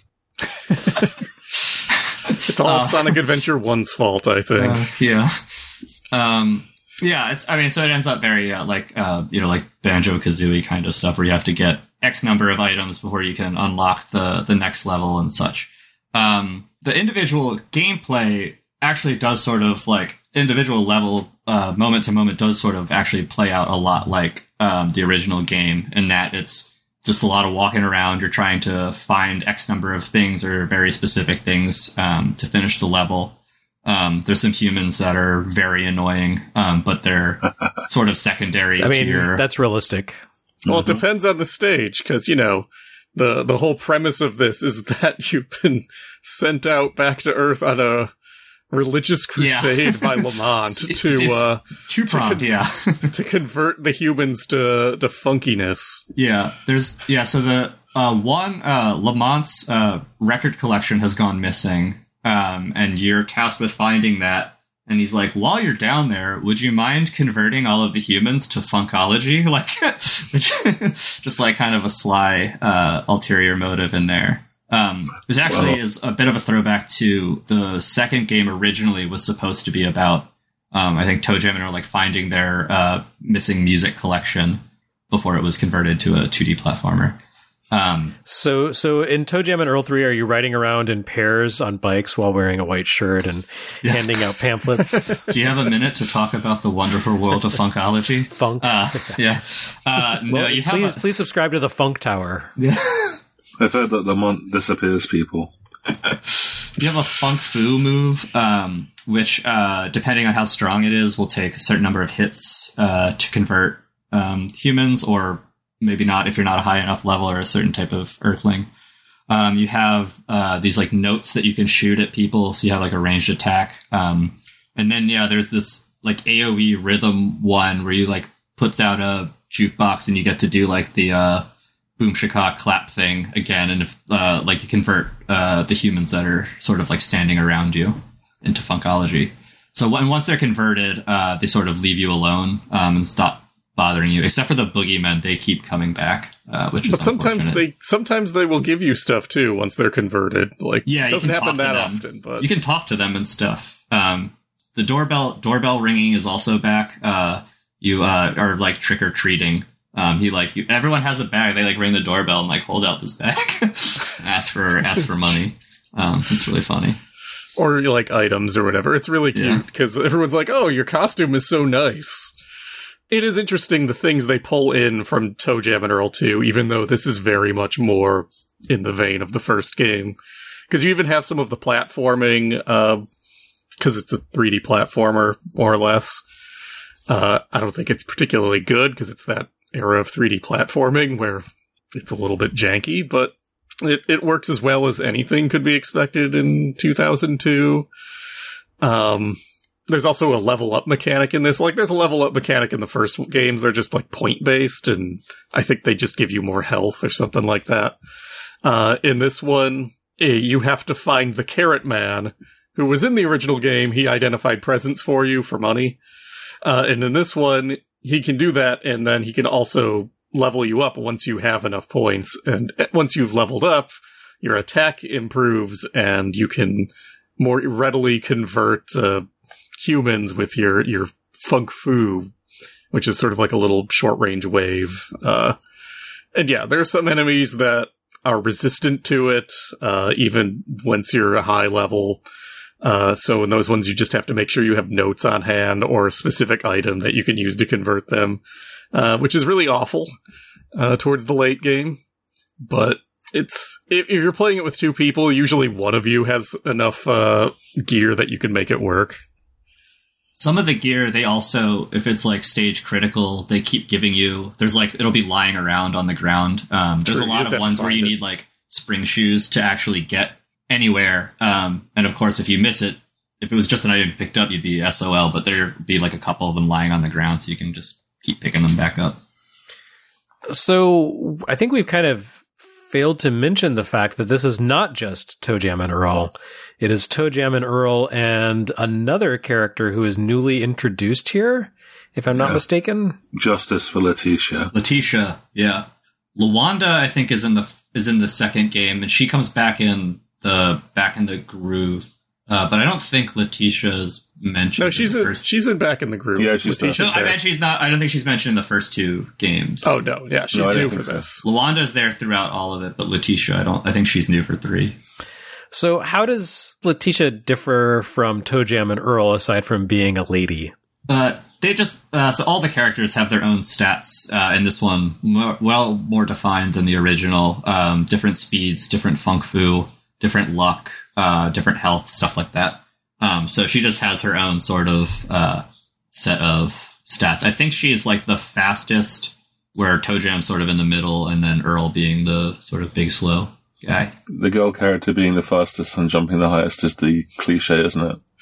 it's all uh, Sonic Adventure one's fault, I think. Uh, yeah. Um, yeah, it's, I mean, so it ends up very, uh, like, uh, you know, like Banjo-Kazooie kind of stuff where you have to get X number of items before you can unlock the, the next level and such. Um, the individual gameplay actually does sort of, like, individual level, uh, moment to moment does sort of actually play out a lot like, um, the original game in that it's just a lot of walking around. You're trying to find X number of things or very specific things, um, to finish the level. Um, there's some humans that are very annoying, um, but they're sort of secondary I to mean, your... that's realistic. Well, it depends on the stage, because, you know, the, the whole premise of this is that you've been sent out back to Earth on a religious crusade yeah. by Lamont to it's uh, two pronged, con- yeah, to convert the humans to to funkiness. Yeah, there's yeah. So the uh, one uh, Lamont's uh, record collection has gone missing, um, and you're tasked with finding that. And he's like, while you're down there, would you mind converting all of the humans to Funkology? Like, which, just like kind of a sly uh, ulterior motive in there. Um, this actually Whoa. is a bit of a throwback to the second game originally was supposed to be about, um, I think ToeJam and Earl like finding their uh, missing music collection before it was converted to a two D platformer. Um, so, so in ToeJam and Earl three, are you riding around in pairs on bikes while wearing a white shirt and yeah. handing out pamphlets? Do you have a minute to talk about the wonderful world of Funkology? Funk, uh, yeah. Uh, no, well, you have please, a- please subscribe to the Funk Tower. Yeah. I've heard that Lamont disappears people. You have a Funk Fu move, um, which, uh, depending on how strong it is, will take a certain number of hits uh, to convert um, humans, or maybe not if you're not a high enough level or a certain type of Earthling. Um, you have uh, these like notes that you can shoot at people, so you have like a ranged attack. Um, and then yeah, there's this like A O E rhythm one where you like put out a jukebox and you get to do like the uh, boom shaka clap thing again, and if uh, like you convert uh, the humans that are sort of like standing around you into Funkology. So when once they're converted, uh, they sort of leave you alone um, and stop bothering you, except for the boogeymen. They keep coming back, uh, which is but sometimes they sometimes they will give you stuff too once they're converted. Like, yeah, it doesn't happen that them. often, but you can talk to them and stuff. Um, the doorbell doorbell ringing is also back. Uh, you uh, are like trick or treating. Um, he like you, everyone has a bag. They like ring the doorbell and like hold out this bag, ask for ask for money. Um, it's really funny. Or like items or whatever. It's really cute because yeah. everyone's like, "Oh, your costume is so nice." It is interesting the things they pull in from ToeJam and Earl two, even though this is very much more in the vein of the first game. Because you even have some of the platforming, because uh, it's a three D platformer, more or less. Uh, I don't think it's particularly good, because it's that era of three D platforming where it's a little bit janky, but it, it works as well as anything could be expected in two thousand two. Um... There's also a level up mechanic in this. Like, there's a level up mechanic in the first games. They're just, like, point-based, and I think they just give you more health or something like that. Uh, in this one, you have to find the Carrot Man, who was in the original game. He identified presents for you for money. Uh, and in this one, he can do that, and then he can also level you up once you have enough points. And once you've leveled up, your attack improves, and you can more readily convert uh, humans with your, your Funk Fu, which is sort of like a little short-range wave. Uh, and yeah, there are some enemies that are resistant to it, uh, even once you're a high level. Uh, so in those ones, you just have to make sure you have notes on hand or a specific item that you can use to convert them, uh, which is really awful uh, towards the late game. But it's if, if you're playing it with two people, usually one of you has enough uh, gear that you can make it work. Some of the gear, they also, if it's like stage critical, they keep giving you, there's like, it'll be lying around on the ground. Um, there's True, a lot of ones where you it. need like spring shoes to actually get anywhere. Um, and of course, if you miss it, if it was just an item you picked up, you'd be S O L, but there'd be like a couple of them lying on the ground, so you can just keep picking them back up. So I think we've kind of failed to mention the fact that this is not just ToeJam and Earl. It is ToeJam and Earl and another character who is newly introduced here, if I'm not yeah. mistaken. Justice for Letitia. Letitia, yeah. Lawanda, I think, is in the is in the second game, and she comes back in the back in the groove. Uh, but I don't think Letitia's mentioned. No, she's in the in, first... she's in back in the groove. Yeah, she's no, I mean, she's not. I don't think she's mentioned in the first two games. Oh no, yeah, she's no, new for so. this. Lawanda's there throughout all of it, but Letitia, I don't. I think she's new for three. So how does Letitia differ from ToeJam and Earl aside from being a lady? Uh, they just, uh, so all the characters have their own stats, uh, in this one, more, well more defined than the original. Um, different speeds, different Funk Fu, different luck, uh, different health, stuff like that. Um, so she just has her own sort of, uh, set of stats. I think she's like the fastest, where ToeJam's sort of in the middle, and then Earl being the sort of big, slow guy. The girl character being the fastest and jumping the highest is the cliche, isn't it?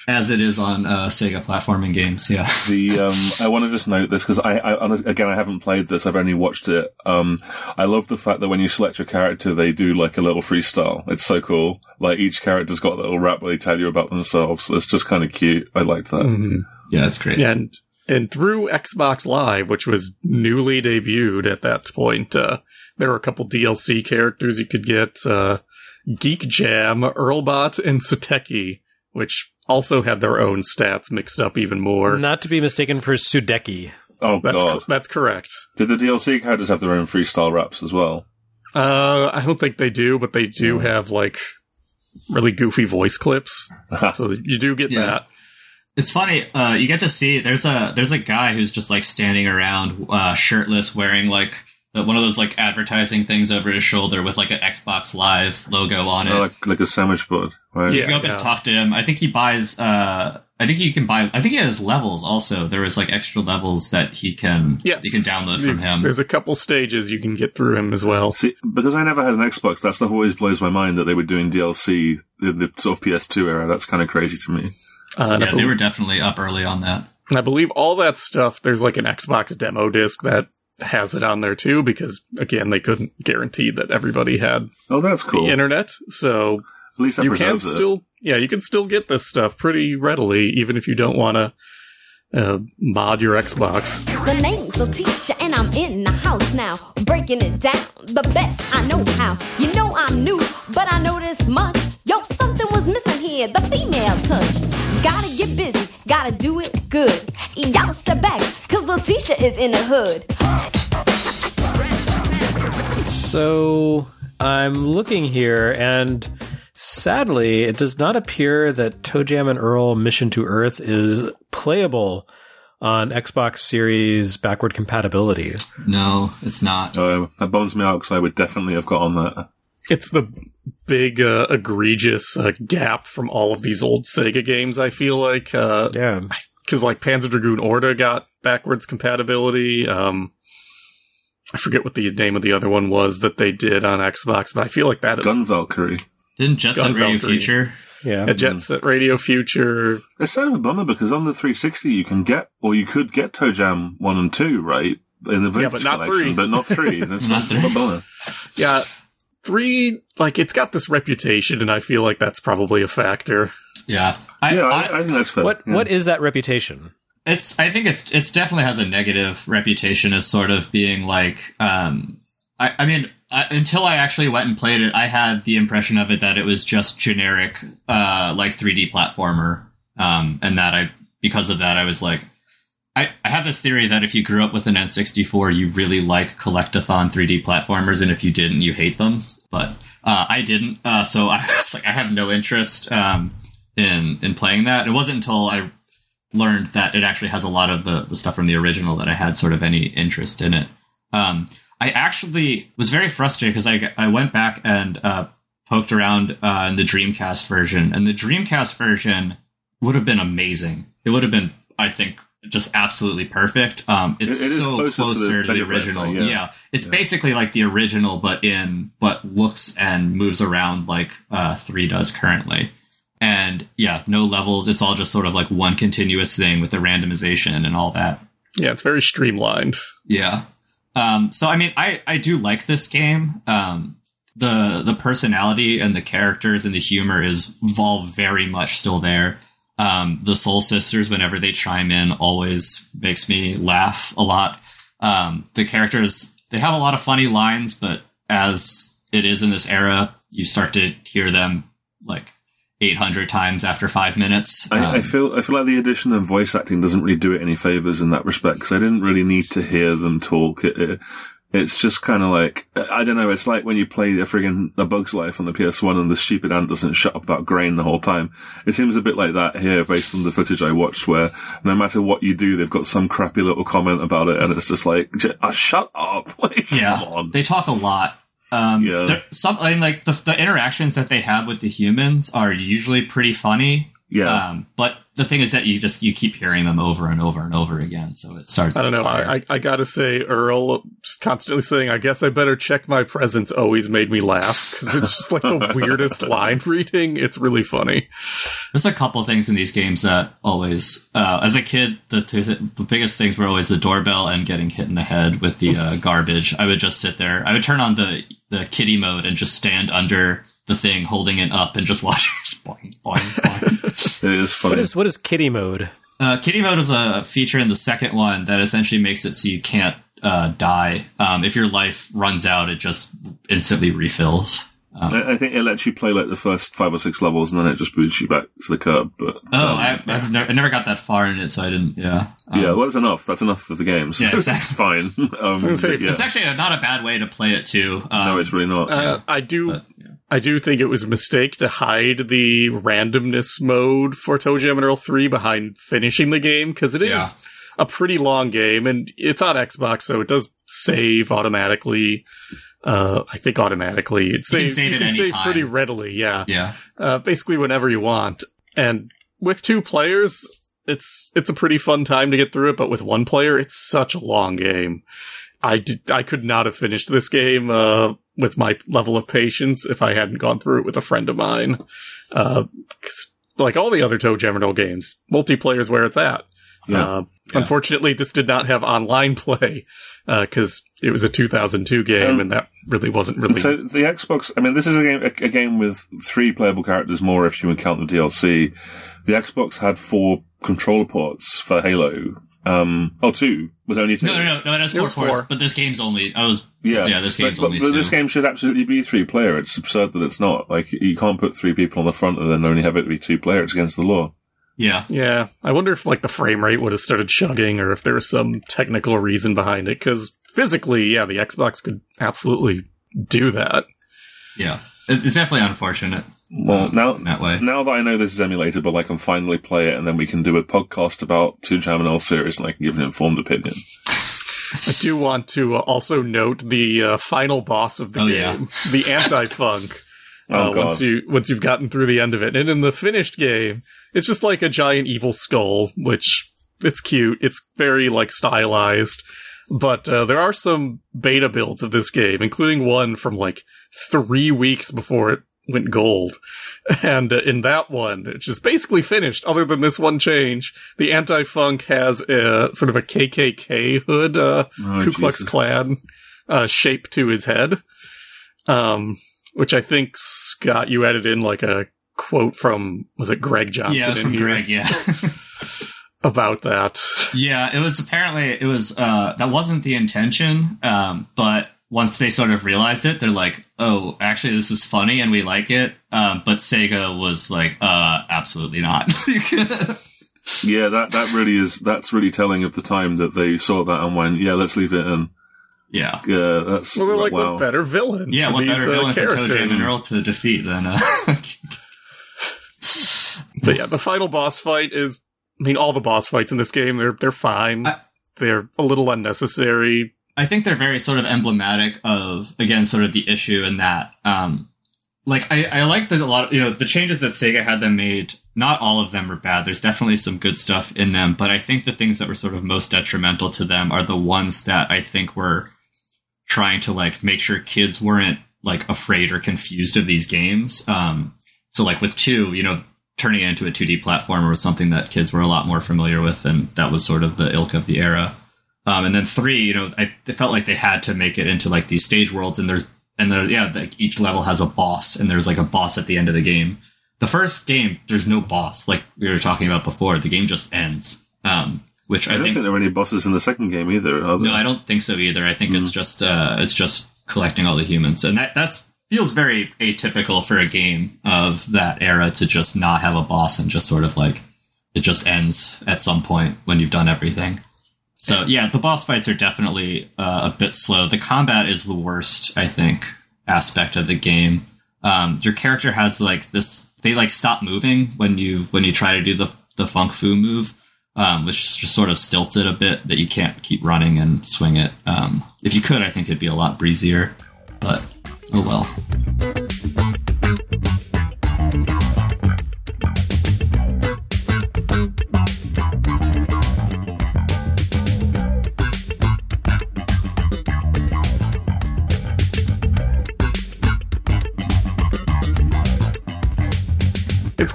As it is on uh, Sega platforming games, yeah. The um, I want to just note this because I, I, again, I haven't played this. I've only watched it. Um, I love the fact that when you select your character, they do like a little freestyle. It's so cool. Like each character's got a little rap where they tell you about themselves. It's just kind of cute. I liked that. Mm-hmm. Yeah, it's great. Yeah, and and through Xbox Live, which was newly debuted at that point, uh, there were a couple D L C characters you could get. Uh, Geek Jam, Earlbot, and Suteki, which also had their own stats mixed up even more. Not to be mistaken for Sudeki. Oh That's god, co- that's correct. Did the D L C characters have their own freestyle raps as well? Uh, I don't think they do, but they do have like really goofy voice clips, so you do get Yeah. that. It's funny. Uh, you get to see there's a there's a guy who's just like standing around uh, shirtless, wearing like the, one of those like advertising things over his shoulder with like an Xbox Live logo on it. Oh, like like a sandwich board, right? You Yeah. go up and talk to him. I think he buys. Uh, I think you can buy. I think he has levels. Also, there is like extra levels that he can. Yes, you can download from him. There's a couple stages you can get through him as well. See, because I never had an Xbox, that stuff always blows my mind that they were doing D L C in the sort of P S two era. That's kind of crazy to me. Uh, and I Yeah, they believe- were definitely up early on that. And I believe all that stuff, there's like an Xbox demo disc that has it on there too, because again, they couldn't guarantee that everybody had Oh, that's cool. the internet. So At least that you can preserves it. still, yeah, you can still get this stuff pretty readily, even if you don't want to uh, mod your Xbox. The name's Letitia and I'm in the house now, breaking it down the best I know how. You know I'm new, but I know this much. Yo, something was missing here, the female touch. Gotta get busy, gotta do it good. Y'all step back, cause Letitia is in the hood. So I'm looking here, and sadly, it does not appear that ToeJam and Earl Mission to Earth is playable on Xbox Series backward compatibility. No, it's not. Oh, that bums me out because I would definitely have got on that. It's the big, uh, egregious uh, gap from all of these old Sega games, I feel like. Uh, Yeah. Because, like, Panzer Dragoon Orta got backwards compatibility. Um, I forget what the name of the other one was that they did on Xbox, but I feel like that... Gun Valkyrie. Didn't Jet Set Gun Radio Valkyrie. Future? Yeah. A Jet Set Radio Future... It's kind of a bummer because on the three sixty you can get, or you could get ToeJam one and two, right? In the Yeah, Vintage but not collection, three. but not three. That's Not not three. a bummer. Yeah, three... Like, it's got this reputation, and I feel like that's probably a factor. Yeah. I, Yeah, I, I, I think that's fair. What yeah. What is that reputation? It's. I think it's. It's definitely has a negative reputation as sort of being like. Um, I. I mean, I, until I actually went and played it, I had the impression of it that it was just generic, uh, like three D platformer. Um, and that I, because of that, I was like, I, I have this theory that if you grew up with an N sixty-four, you really like collectathon three D platformers, and if you didn't, you hate them. But uh, I didn't. Uh, so I was like, I have no interest um, in in playing that. It wasn't until I learned that it actually has a lot of the, the stuff from the original that I had sort of any interest in it. Um, I actually was very frustrated because I, I went back and uh, poked around uh, in the Dreamcast version, and the Dreamcast version would have been amazing. It would have been, I think, just absolutely perfect. Um, it's It- it is so closer to closer the to the, Mega Drive, original. yeah. Yeah. It's basically like the original, but in but looks and moves around like uh, three does currently. And yeah, no levels. It's all just sort of like one continuous thing with the randomization and all that. Yeah, it's very streamlined. Yeah. Um, so I mean, I, I do like this game. Um, the the personality and the characters and the humor is all very much still there. Um, the Soul Sisters, whenever they chime in, always makes me laugh a lot. Um, the characters, they have a lot of funny lines, but as it is in this era, you start to hear them like eight hundred times after five minutes. I, I Um, feel I feel like the addition of voice acting doesn't really do it any favors in that respect because I didn't really need to hear them talk. It, it, it's just kind of like I don't know. It's like when you play a friggin' A Bug's Life on the P S one and the stupid ant doesn't shut up about grain the whole time. It seems a bit like that here, based on the footage I watched, where no matter what you do, they've got some crappy little comment about it, and it's just like, j- uh, shut up! Like, Yeah, come on. they talk a lot. Um, Yeah. there- some I mean, like the the interactions that they have with the humans are usually pretty funny. Yeah. Um, but the thing is that you just you keep hearing them over and over and over again, so it starts. I don't to know. tire. I, I, I gotta say, Earl just constantly saying, I guess I better check my presents always made me laugh, because it's just like the weirdest line reading. It's really funny. There's a couple things in these games that always, uh, as a kid, the, the the biggest things were always the doorbell and getting hit in the head with the uh, garbage. I would just sit there. I would turn on the, the kiddie mode and just stand under the thing, holding it up, and just watch it boing, boing, boing. It is funny. What is what is kitty mode? Uh, kitty mode is a feature in the second one that essentially makes it so you can't uh, die. Um, if your life runs out, it just instantly refills. Um, I, I think it lets you play like the first five or six levels, and then it just boots you back to the curb. But oh, um, I, I've never, I never got that far in it, so I didn't. Yeah, um, yeah, well, that's enough. That's enough of the games. Yeah, exactly. It's fine. Um, but yeah. It's actually not a bad way to play it too. Um, no, it's really not. Uh, I do. but, yeah. I do think it was a mistake to hide the randomness mode for ToeJam and Earl three behind finishing the game, because it is Yeah. a pretty long game, and it's on Xbox, so it does save automatically. Uh, I think automatically. It You can saves, save you it can any save time. pretty readily, yeah. Yeah. Uh, basically whenever you want. And with two players, it's it's a pretty fun time to get through it, but with one player, it's such a long game. I did, I could not have finished this game uh, with my level of patience if I hadn't gone through it with a friend of mine. Uh, 'cause like all the other ToeJam and Earl games, multiplayer's where it's at. Yeah. Uh, Yeah. Unfortunately, this did not have online play because uh, it was a two thousand two game, Um, and that really wasn't really. So the Xbox, I mean, this is a game, a, a game with three playable characters more if you would count the D L C. The Xbox had four controller ports for Halo. Um, oh, two was only two. No, no, no, no. It has It four was ports, four. but this game's only. I was. Yeah, Yeah, this game's but, only but two. this game should absolutely be three player. It's absurd that it's not. Like, you can't put three people on the front and then only have it be two player. It's against the law. Yeah. Yeah, I wonder if like the frame rate would have started chugging, or if there was some technical reason behind it. Because physically, yeah, the Xbox could absolutely do that. Yeah. It's, it's definitely unfortunate. Well, um, now in that way. now that I know this is emulatable, I can finally play it, and then we can do a podcast about ToeJam and Earl series, and I can give an informed opinion. I do want to uh, also note the uh, final boss of the Oh, game, the anti-funk. Oh, uh, God. once you once you've gotten through the end of it, and in the finished game, it's just like a giant evil skull, which it's cute. It's very like stylized, but uh, there are some beta builds of this game, including one from like three weeks before it went gold. And uh, in that one, which is basically finished, other than this one change, the anti-funk has a sort of a K K K hood, uh, Oh, Ku Klux Jesus. Klan uh, shape to his head. Um, which I think, Scott, you added in like a quote from, was it Greg Johnson? Yeah, it's in from here Greg, yeah. about that. Yeah, it was apparently, it was, uh, that wasn't the intention, um, but once they sort of realized it, they're like, oh, actually, this is funny and we like it. Um, but Sega was like, uh, absolutely not. Yeah, that, that really is, that's really telling of the time that they saw that and went, yeah, let's leave it in. Yeah. Yeah, that's, Well, they're like, wow. what better villain? Yeah, for what these, better uh, villain for characters? ToeJam and Earl to defeat than, uh, But yeah, the final boss fight is, I mean, all the boss fights in this game, they're, they're fine. I- they're a little unnecessary. I think they're very sort of emblematic of, again, sort of the issue in that, um, like, I, I like that a lot of, you know, the changes that Sega had them made, not all of them are bad. There's definitely some good stuff in them, but I think the things that were sort of most detrimental to them are the ones that I think were trying to, like, make sure kids weren't, like, afraid or confused of these games. Um, so, like, with two, you know, turning it into a two D platformer was something that kids were a lot more familiar with, and that was sort of the ilk of the era. Um, and then three, you know, I it felt like they had to make it into like these stage worlds, and there's and there, yeah, like each level has a boss, and there's like a boss at the end of the game. The first game, there's no boss, like we were talking about before. The game just ends, um, which I, I don't think, think there were any bosses in the second game either, are there? no, I don't think so either. I think it's just uh, it's just collecting all the humans, and that that's feels very atypical for a game of that era to just not have a boss and just sort of like it just ends at some point when you've done everything. So yeah, the boss fights are definitely uh, a bit slow. The combat is the worst, I think, aspect of the game. Um, your character has like this; they like stop moving when you when you try to do the the funk fu move, um, which just sort of stilts it a bit. That you can't keep running and swing it. Um, if you could, I think it'd be a lot breezier. But oh well.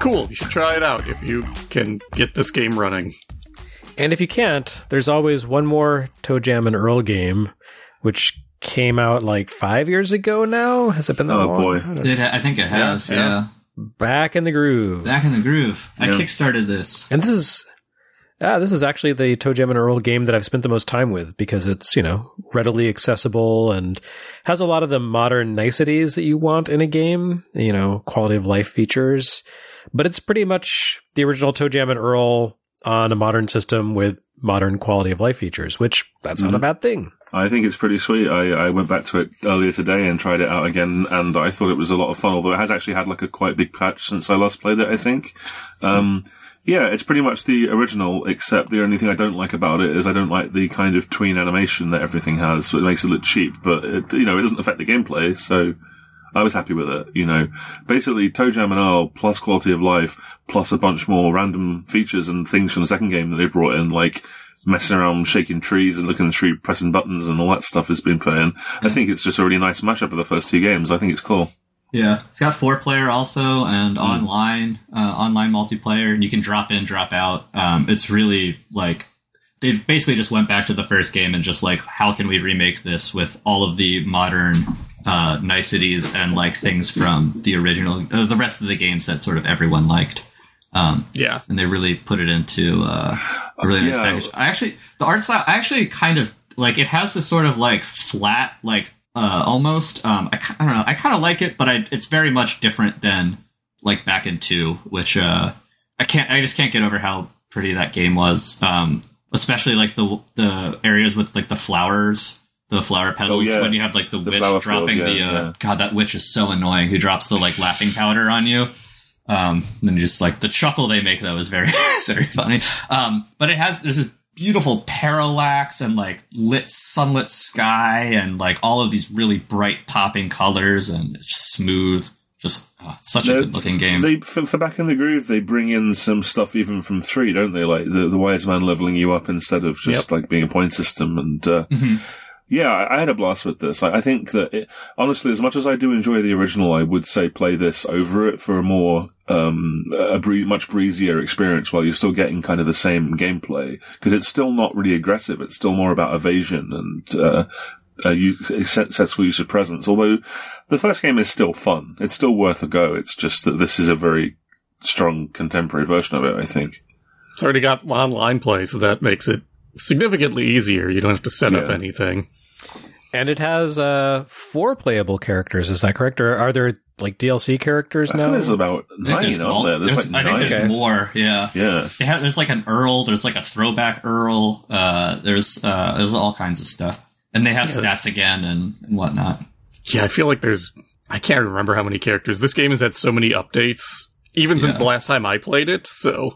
cool. You should try it out if you can get this game running. And if you can't, there's always one more Toe Jam and Earl game, which came out like five years ago now. Has it been that Oh, long? boy. I don't know. It, I think it has, Yeah, yeah. yeah. Back in the groove. Back in the groove. I Yeah. kickstarted this. And this is, yeah, this is actually the Toe Jam and Earl game that I've spent the most time with because it's, you know, readily accessible and has a lot of the modern niceties that you want in a game, you know, quality of life features. But it's pretty much the original Toe Jam and Earl on a modern system with modern quality of life features, which that's not a bad thing. I think it's pretty sweet. I, I went back to it earlier today and tried it out again, and I thought it was a lot of fun, although it has actually had like a quite big patch since I last played it, I think. Um, yeah, it's pretty much the original, except the only thing I don't like about it is I don't like the kind of tween animation that everything has. It makes it look cheap, but it, you know, it doesn't affect the gameplay, so I was happy with it, you know. Basically, Toe Jam and Earl plus quality of life plus a bunch more random features and things from the second game that they brought in, like messing around, shaking trees and looking through, pressing buttons and all that stuff has been put in. I think it's just a really nice mashup of the first two games. I think it's cool. Yeah, it's got four player also and mm. online, uh, online multiplayer, and you can drop in, drop out. Um, it's really like, they basically just went back to the first game and just like, how can we remake this with all of the modern uh, niceties and like things from the original, uh, the rest of the games that sort of everyone liked. Um, yeah. And they really put it into uh, a really nice yeah. package. I actually, the art style, I actually kind of like, it has this sort of like flat, like, Uh, almost. Um, I, I don't know. I kind of like it, but I, it's very much different than like back in two, which uh, I can't. I just can't get over how pretty that game was. Um, especially like the the areas with like the flowers, the flower petals. Oh, yeah. When you have like the, The witch flower dropping field, the. yeah, Uh, yeah. God, that witch is so annoying. Who drops the like laughing powder on you? Um, and then just like the chuckle they make though is very very funny. Um, but it has there's this beautiful parallax and like lit sunlit sky and like all of these really bright popping colors, and it's just smooth, just oh, it's such a They're- good looking game. They for, for Back in the Groove, they bring in some stuff even from three, don't they? Like the, the wise man leveling you up instead of just Yep. like being a point system. And uh, Mhm. yeah, I, I had a blast with this. I, I think that it, honestly, as much as I do enjoy the original, I would say play this over it for a more um a bree- much breezier experience while you're still getting kind of the same gameplay, because it's still not really aggressive. It's still more about evasion and uh, uh you, successful use of presence. Although the first game is still fun, it's still worth a go. It's just that this is a very strong contemporary version of it, I think. It's already got online play, so that makes it significantly easier. You don't have to set up Yeah. anything. And it has uh, four playable characters. Is that correct? Or are there like D L C characters I now? think there's about I think nine, there's aren't mul- there? There's, there's- like I think nine. there's Okay. more. Yeah. Yeah. They have, there's like an Earl. There's like a throwback Earl. Uh, there's uh, there's all kinds of stuff, and they have stats again and, and whatnot. Yeah, I feel like there's... I can't remember how many characters. This game has had so many updates, even since Yeah. the last time I played it, so...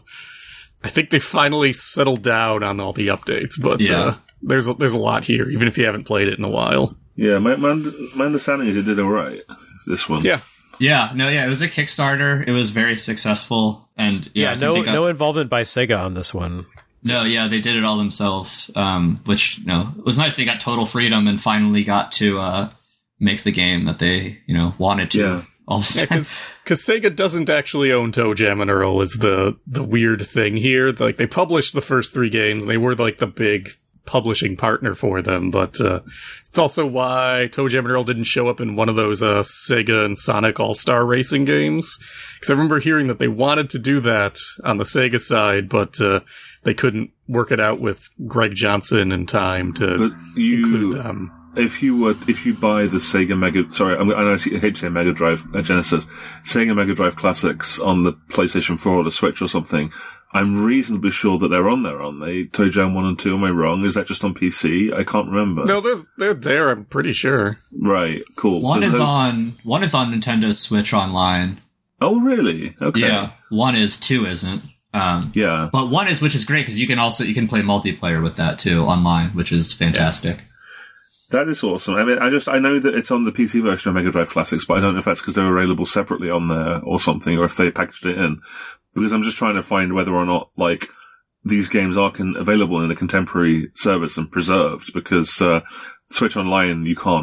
I think they finally settled down on all the updates, but Yeah. uh, there's, a, there's a lot here, even if you haven't played it in a while. Yeah, my, my, my understanding is it did alright, this one. Yeah. Yeah, no, yeah, it was a Kickstarter. It was very successful, and yeah, yeah, I think no, they got- no involvement by Sega on this one. No, yeah, they did it all themselves, um, which, you know, it was nice. They got total freedom and finally got to uh, make the game that they, you know, wanted to Yeah. all this Yeah, time. because Sega doesn't actually own Toe Jam and Earl is the the weird thing here. Like, they published the first three games, and they were like the big publishing partner for them, but uh, it's also why Toe Jam and Earl didn't show up in one of those uh, Sega and Sonic All-Star Racing games. Because I remember hearing that they wanted to do that on the Sega side, but uh, they couldn't work it out with Greg Johnson in time to But include you, them. if you were, if you buy the Sega Mega, sorry, I'm, I know I hate to say Mega Drive, uh, Genesis, Sega Mega Drive Classics on the PlayStation four or the Switch or something, I'm reasonably sure that they're on there, aren't they? Toe Jam one and two, am I wrong? Is that just on P C? I can't remember. No, they're they're there. I'm pretty sure. Right, cool. One So is those- on one is on Nintendo Switch Online. Oh, really? Okay. Yeah, one is, two isn't. Um, Yeah. but one is, which is great because you can also you can play multiplayer with that too online, which is fantastic. That is awesome. I mean, I just, I know that it's on the P C version of Mega Drive Classics, but I don't know if that's because they're available separately on there or something, or if they packaged it in. Because I'm just trying to find whether or not, like, these games are con- available in a contemporary service and preserved, because, uh, Switch Online, you can't,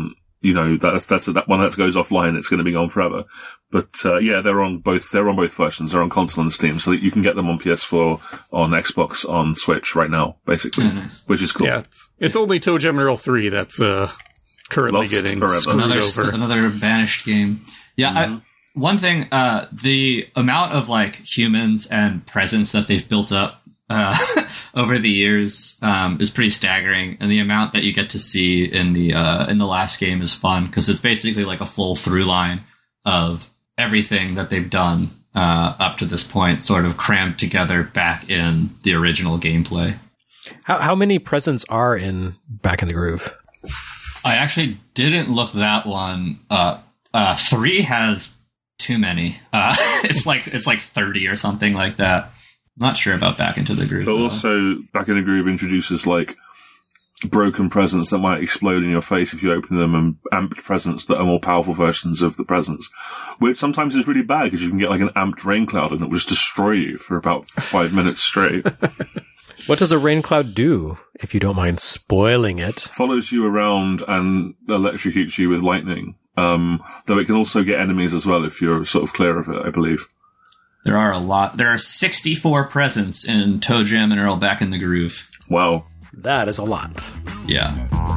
you know, that's, that's, that one that goes offline, it's going to be gone forever. But, uh, yeah, they're on both, they're on both versions. They're on console and Steam, so that you can get them on P S four, on Xbox, on Switch right now, basically. Yeah, nice. Which is cool. Yeah, it's, it's only Toe Jam and Earl three that's, uh, currently Lost getting forever. screwed Another, over. st- another banished game. Yeah, Mm-hmm. I, one thing, uh, the amount of like humans and presence that they've built up uh, over the years um, is pretty staggering, and the amount that you get to see in the uh, in the last game is fun because it's basically like a full through line of everything that they've done uh, up to this point, sort of crammed together back in the original gameplay. How how many presents are in Back in the Groove? I actually didn't look that one up. Uh, three has too many. Uh, it's like it's like thirty or something like that. I'm not sure about Back into the Groove. But though. also, Back in the Groove introduces, like, broken presents that might explode in your face if you open them, and amped presents that are more powerful versions of the presents, which sometimes is really bad because you can get, like, an amped rain cloud and it will just destroy you for about five minutes straight. What does a rain cloud do, if you don't mind spoiling it? Follows you around and electrocutes you with lightning. Um, though it can also get enemies as well if you're sort of clear of it, I believe. There are a lot. There are sixty-four presents in Toe Jam and Earl Back in the Groove. Wow. That is a lot. Yeah.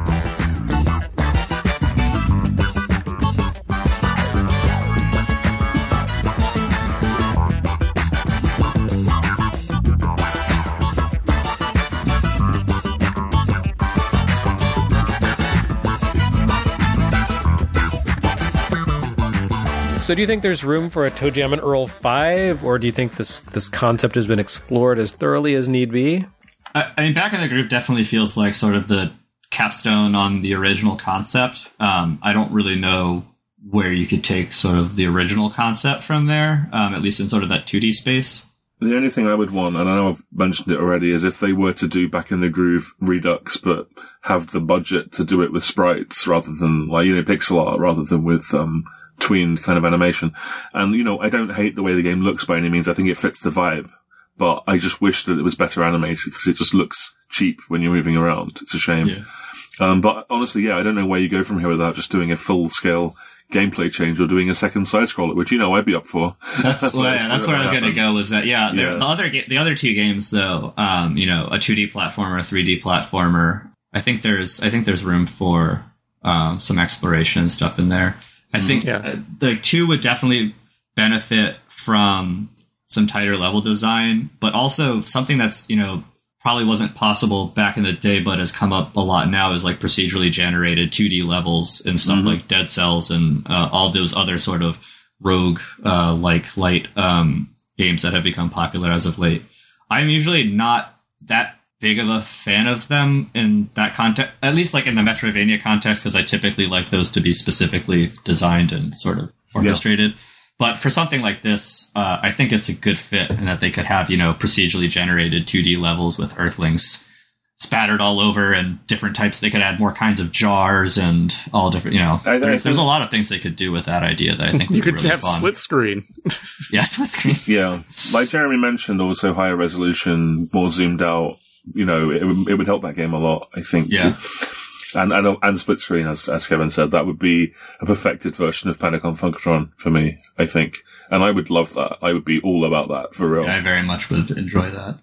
So do you think there's room for a Toe Jam and Earl five, or do you think this this concept has been explored as thoroughly as need be? I, I mean, Back in the Groove definitely feels like sort of the capstone on the original concept. Um, I don't really know where you could take sort of the original concept from there, um, at least in sort of that two D space. The only thing I would want, and I know I've mentioned it already, is if they were to do Back in the Groove Redux, but have the budget to do it with sprites rather than, like, you know, pixel art rather than with, um, tweened kind of animation. And, you know, I don't hate the way the game looks by any means. I think it fits the vibe. But I just wish that it was better animated because it just looks cheap when you're moving around. It's a shame. Yeah. Um, but honestly, yeah, I don't know where you go from here without just doing a full-scale gameplay change or doing a second side-scroller, which, you know, I'd be up for. That's well, yeah, that's where I was going to go. Was that yeah? Yeah. The other ga- the other two games though, um, you know, a two D platformer, a three D platformer. I think there's I think there's room for um, some exploration and stuff in there. I think Yeah. uh, the two would definitely benefit from some tighter level design, but also something that's, you know, probably wasn't possible back in the day, but has come up a lot now is like procedurally generated two D levels and stuff Mm-hmm. like Dead Cells and uh, all those other sort of rogue uh, like light um, games that have become popular as of late. I'm usually not that big of a fan of them in that context, at least like in the Metroidvania context, because I typically like those to be specifically designed and sort of orchestrated. Yeah. But for something like this, uh, I think it's a good fit in that they could have, you know, procedurally generated two D levels with Earthlings spattered all over and different types. They could add more kinds of jars and all different, you know, I, I there's, think, there's a lot of things they could do with that idea that I think you would be could really have fun. split screen. Yeah, split screen. Yeah. Like Jeremy mentioned, also higher resolution, more zoomed out, you know, it would, it would help that game a lot, I think. Yeah. And, and, and split screen, as, as Kevin said, that would be a perfected version of Panic on Funkatron for me, I think. And I would love that. I would be all about that, for real. Yeah, I very much would enjoy that.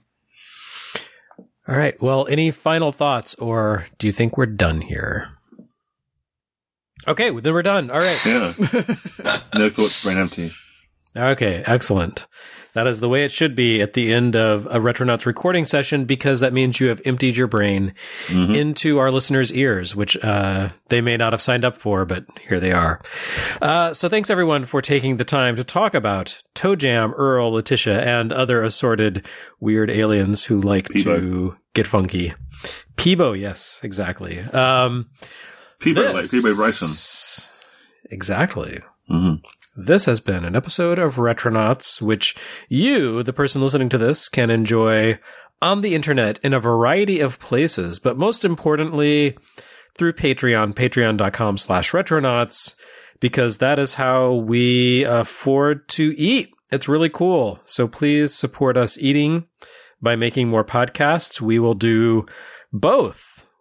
All right. Well, any final thoughts, or do you think we're done here? Okay, well, then we're done. All right. Yeah. No thoughts, brain empty. Okay, excellent. That is the way it should be at the end of a Retronauts recording session, because that means you have emptied your brain mm-hmm. into our listeners' ears, which uh, they may not have signed up for, but here they are. Uh, so thanks, everyone, for taking the time to talk about Toe Jam, Earl, Letitia, and other assorted weird aliens who like Peebo. to get funky. Peebo, yes, exactly. Um, Peebo, like Peebo Bryson. Exactly. Mm-hmm. This has been an episode of Retronauts, which you, the person listening to this, can enjoy on the internet in a variety of places, but most importantly, through Patreon, patreon.com slash retronauts, because that is how we afford to eat. It's really cool. So please support us eating by making more podcasts. We will do both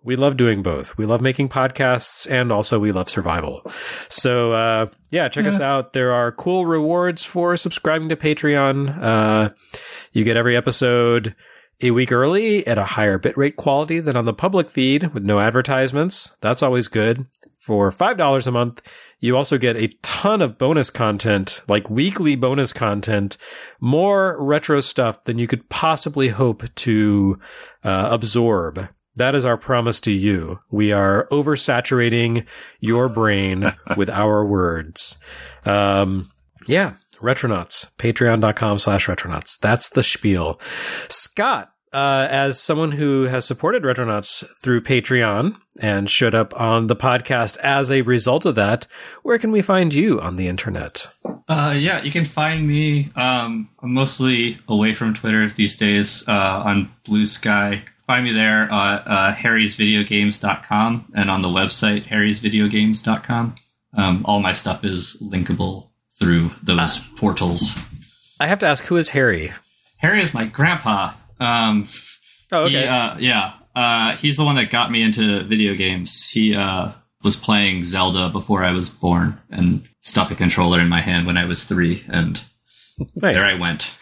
We love doing both. We love making podcasts, and also we love survival. So, uh, yeah, check yeah. us out. There are cool rewards for subscribing to Patreon. Uh, you get every episode a week early at a higher bitrate quality than on the public feed with no advertisements. That's always good. For five dollars a month, you also get a ton of bonus content, like weekly bonus content, more retro stuff than you could possibly hope to uh, absorb. That is our promise to you. We are oversaturating your brain with our words. Um, yeah, Retronauts, patreon.com slash Retronauts. That's the spiel. Scott, uh, as someone who has supported Retronauts through Patreon and showed up on the podcast as a result of that, where can we find you on the internet? Uh, yeah, you can find me. Um, I'm mostly away from Twitter these days, uh, on Blue Sky. Find me there at uh, harrys video games dot com and on the website harrys video games dot com. Um, all my stuff is linkable through those uh, portals. I have to ask, who is Harry? Harry is my grandpa. Um, oh, okay. He, uh, yeah, uh, he's the one that got me into video games. He uh, was playing Zelda before I was born and stuck a controller in my hand when I was three, and nice. There I went.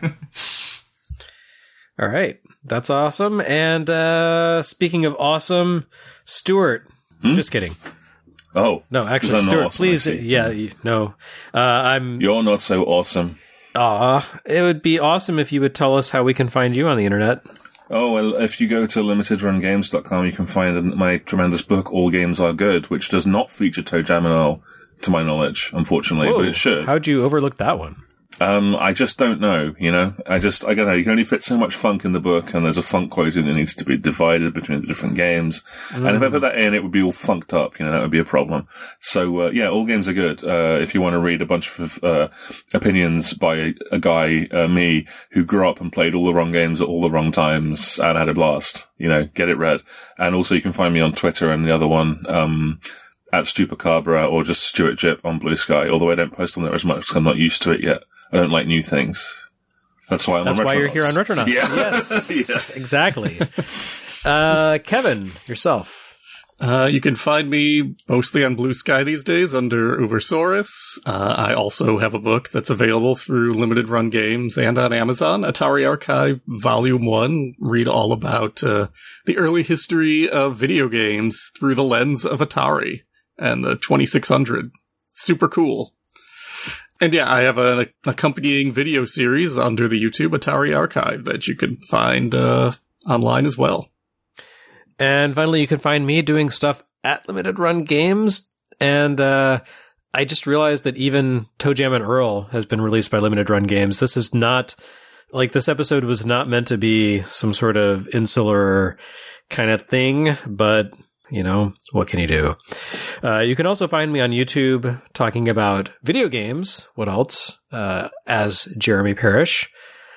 All right. That's awesome. And uh, speaking of awesome, Stuart, hmm? just kidding. Oh. No, actually, Stuart, awesome, please. Yeah, you, no. Uh, I'm. You're not so awesome. Aw. It would be awesome if you would tell us how we can find you on the internet. Oh, well, if you go to limited run games dot com, you can find my tremendous book, All Games Are Good, which does not feature Toe Jam and Earl, to my knowledge, unfortunately, Whoa. but it should. How'd you overlook that one? Um, I just don't know, you know? I just, I don't know, you can only fit so much funk in the book, and there's a funk quota that needs to be divided between the different games. Mm. And if I put that in, it would be all funked up, you know, that would be a problem. So, uh, yeah, All Games Are Good. Uh, if you want to read a bunch of, uh, opinions by a, a guy, uh, me, who grew up and played all the wrong games at all the wrong times and had a blast, you know, get it read. And also you can find me on Twitter and the other one, um, at Stupacabra or just Stuart Jip on Blue Sky, although I don't post on there as much because I'm not used to it yet. I don't like new things. That's why I'm That's on Retronauts. That's why you're here on Retronauts. Yeah. Yes, yeah. Exactly. Uh, Kevin, yourself. Uh, you can find me mostly on Blue Sky these days under Ubersaurus. Uh, I also have a book that's available through Limited Run Games and on Amazon, Atari Archive Volume one. Read all about uh, the early history of video games through the lens of Atari and the twenty-six hundred. Super cool. And yeah, I have an accompanying video series under the YouTube Atari Archive that you can find uh, online as well. And finally, you can find me doing stuff at Limited Run Games. And uh, I just realized that even Toe Jam and Earl has been released by Limited Run Games. This is not, like, this episode was not meant to be some sort of insular kind of thing, but... You know, what can you do? Uh, you can also find me on YouTube talking about video games. What else? Uh, as Jeremy Parrish.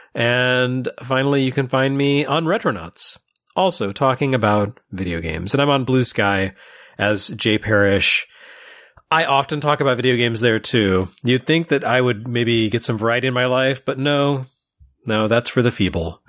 And finally, you can find me on Retronauts, also talking about video games. And I'm on Blue Sky as Jay Parrish. I often talk about video games there too. You'd think that I would maybe get some variety in my life, but no, no, that's for the feeble.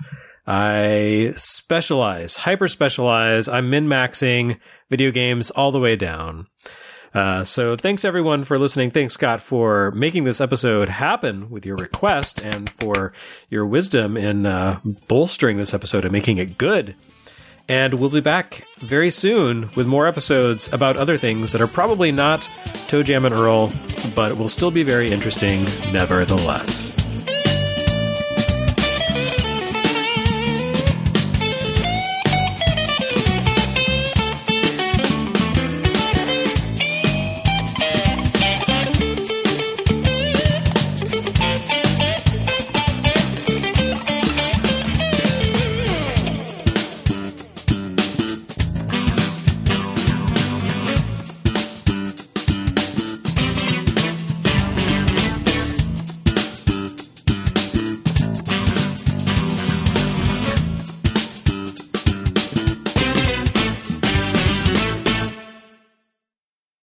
I specialize, hyper specialize. I'm min-maxing video games all the way down. Uh, so thanks everyone for listening. Thanks, Scott, for making this episode happen with your request and for your wisdom in uh, bolstering this episode and making it good. And we'll be back very soon with more episodes about other things that are probably not Toe Jam and Earl, but will still be very interesting nevertheless.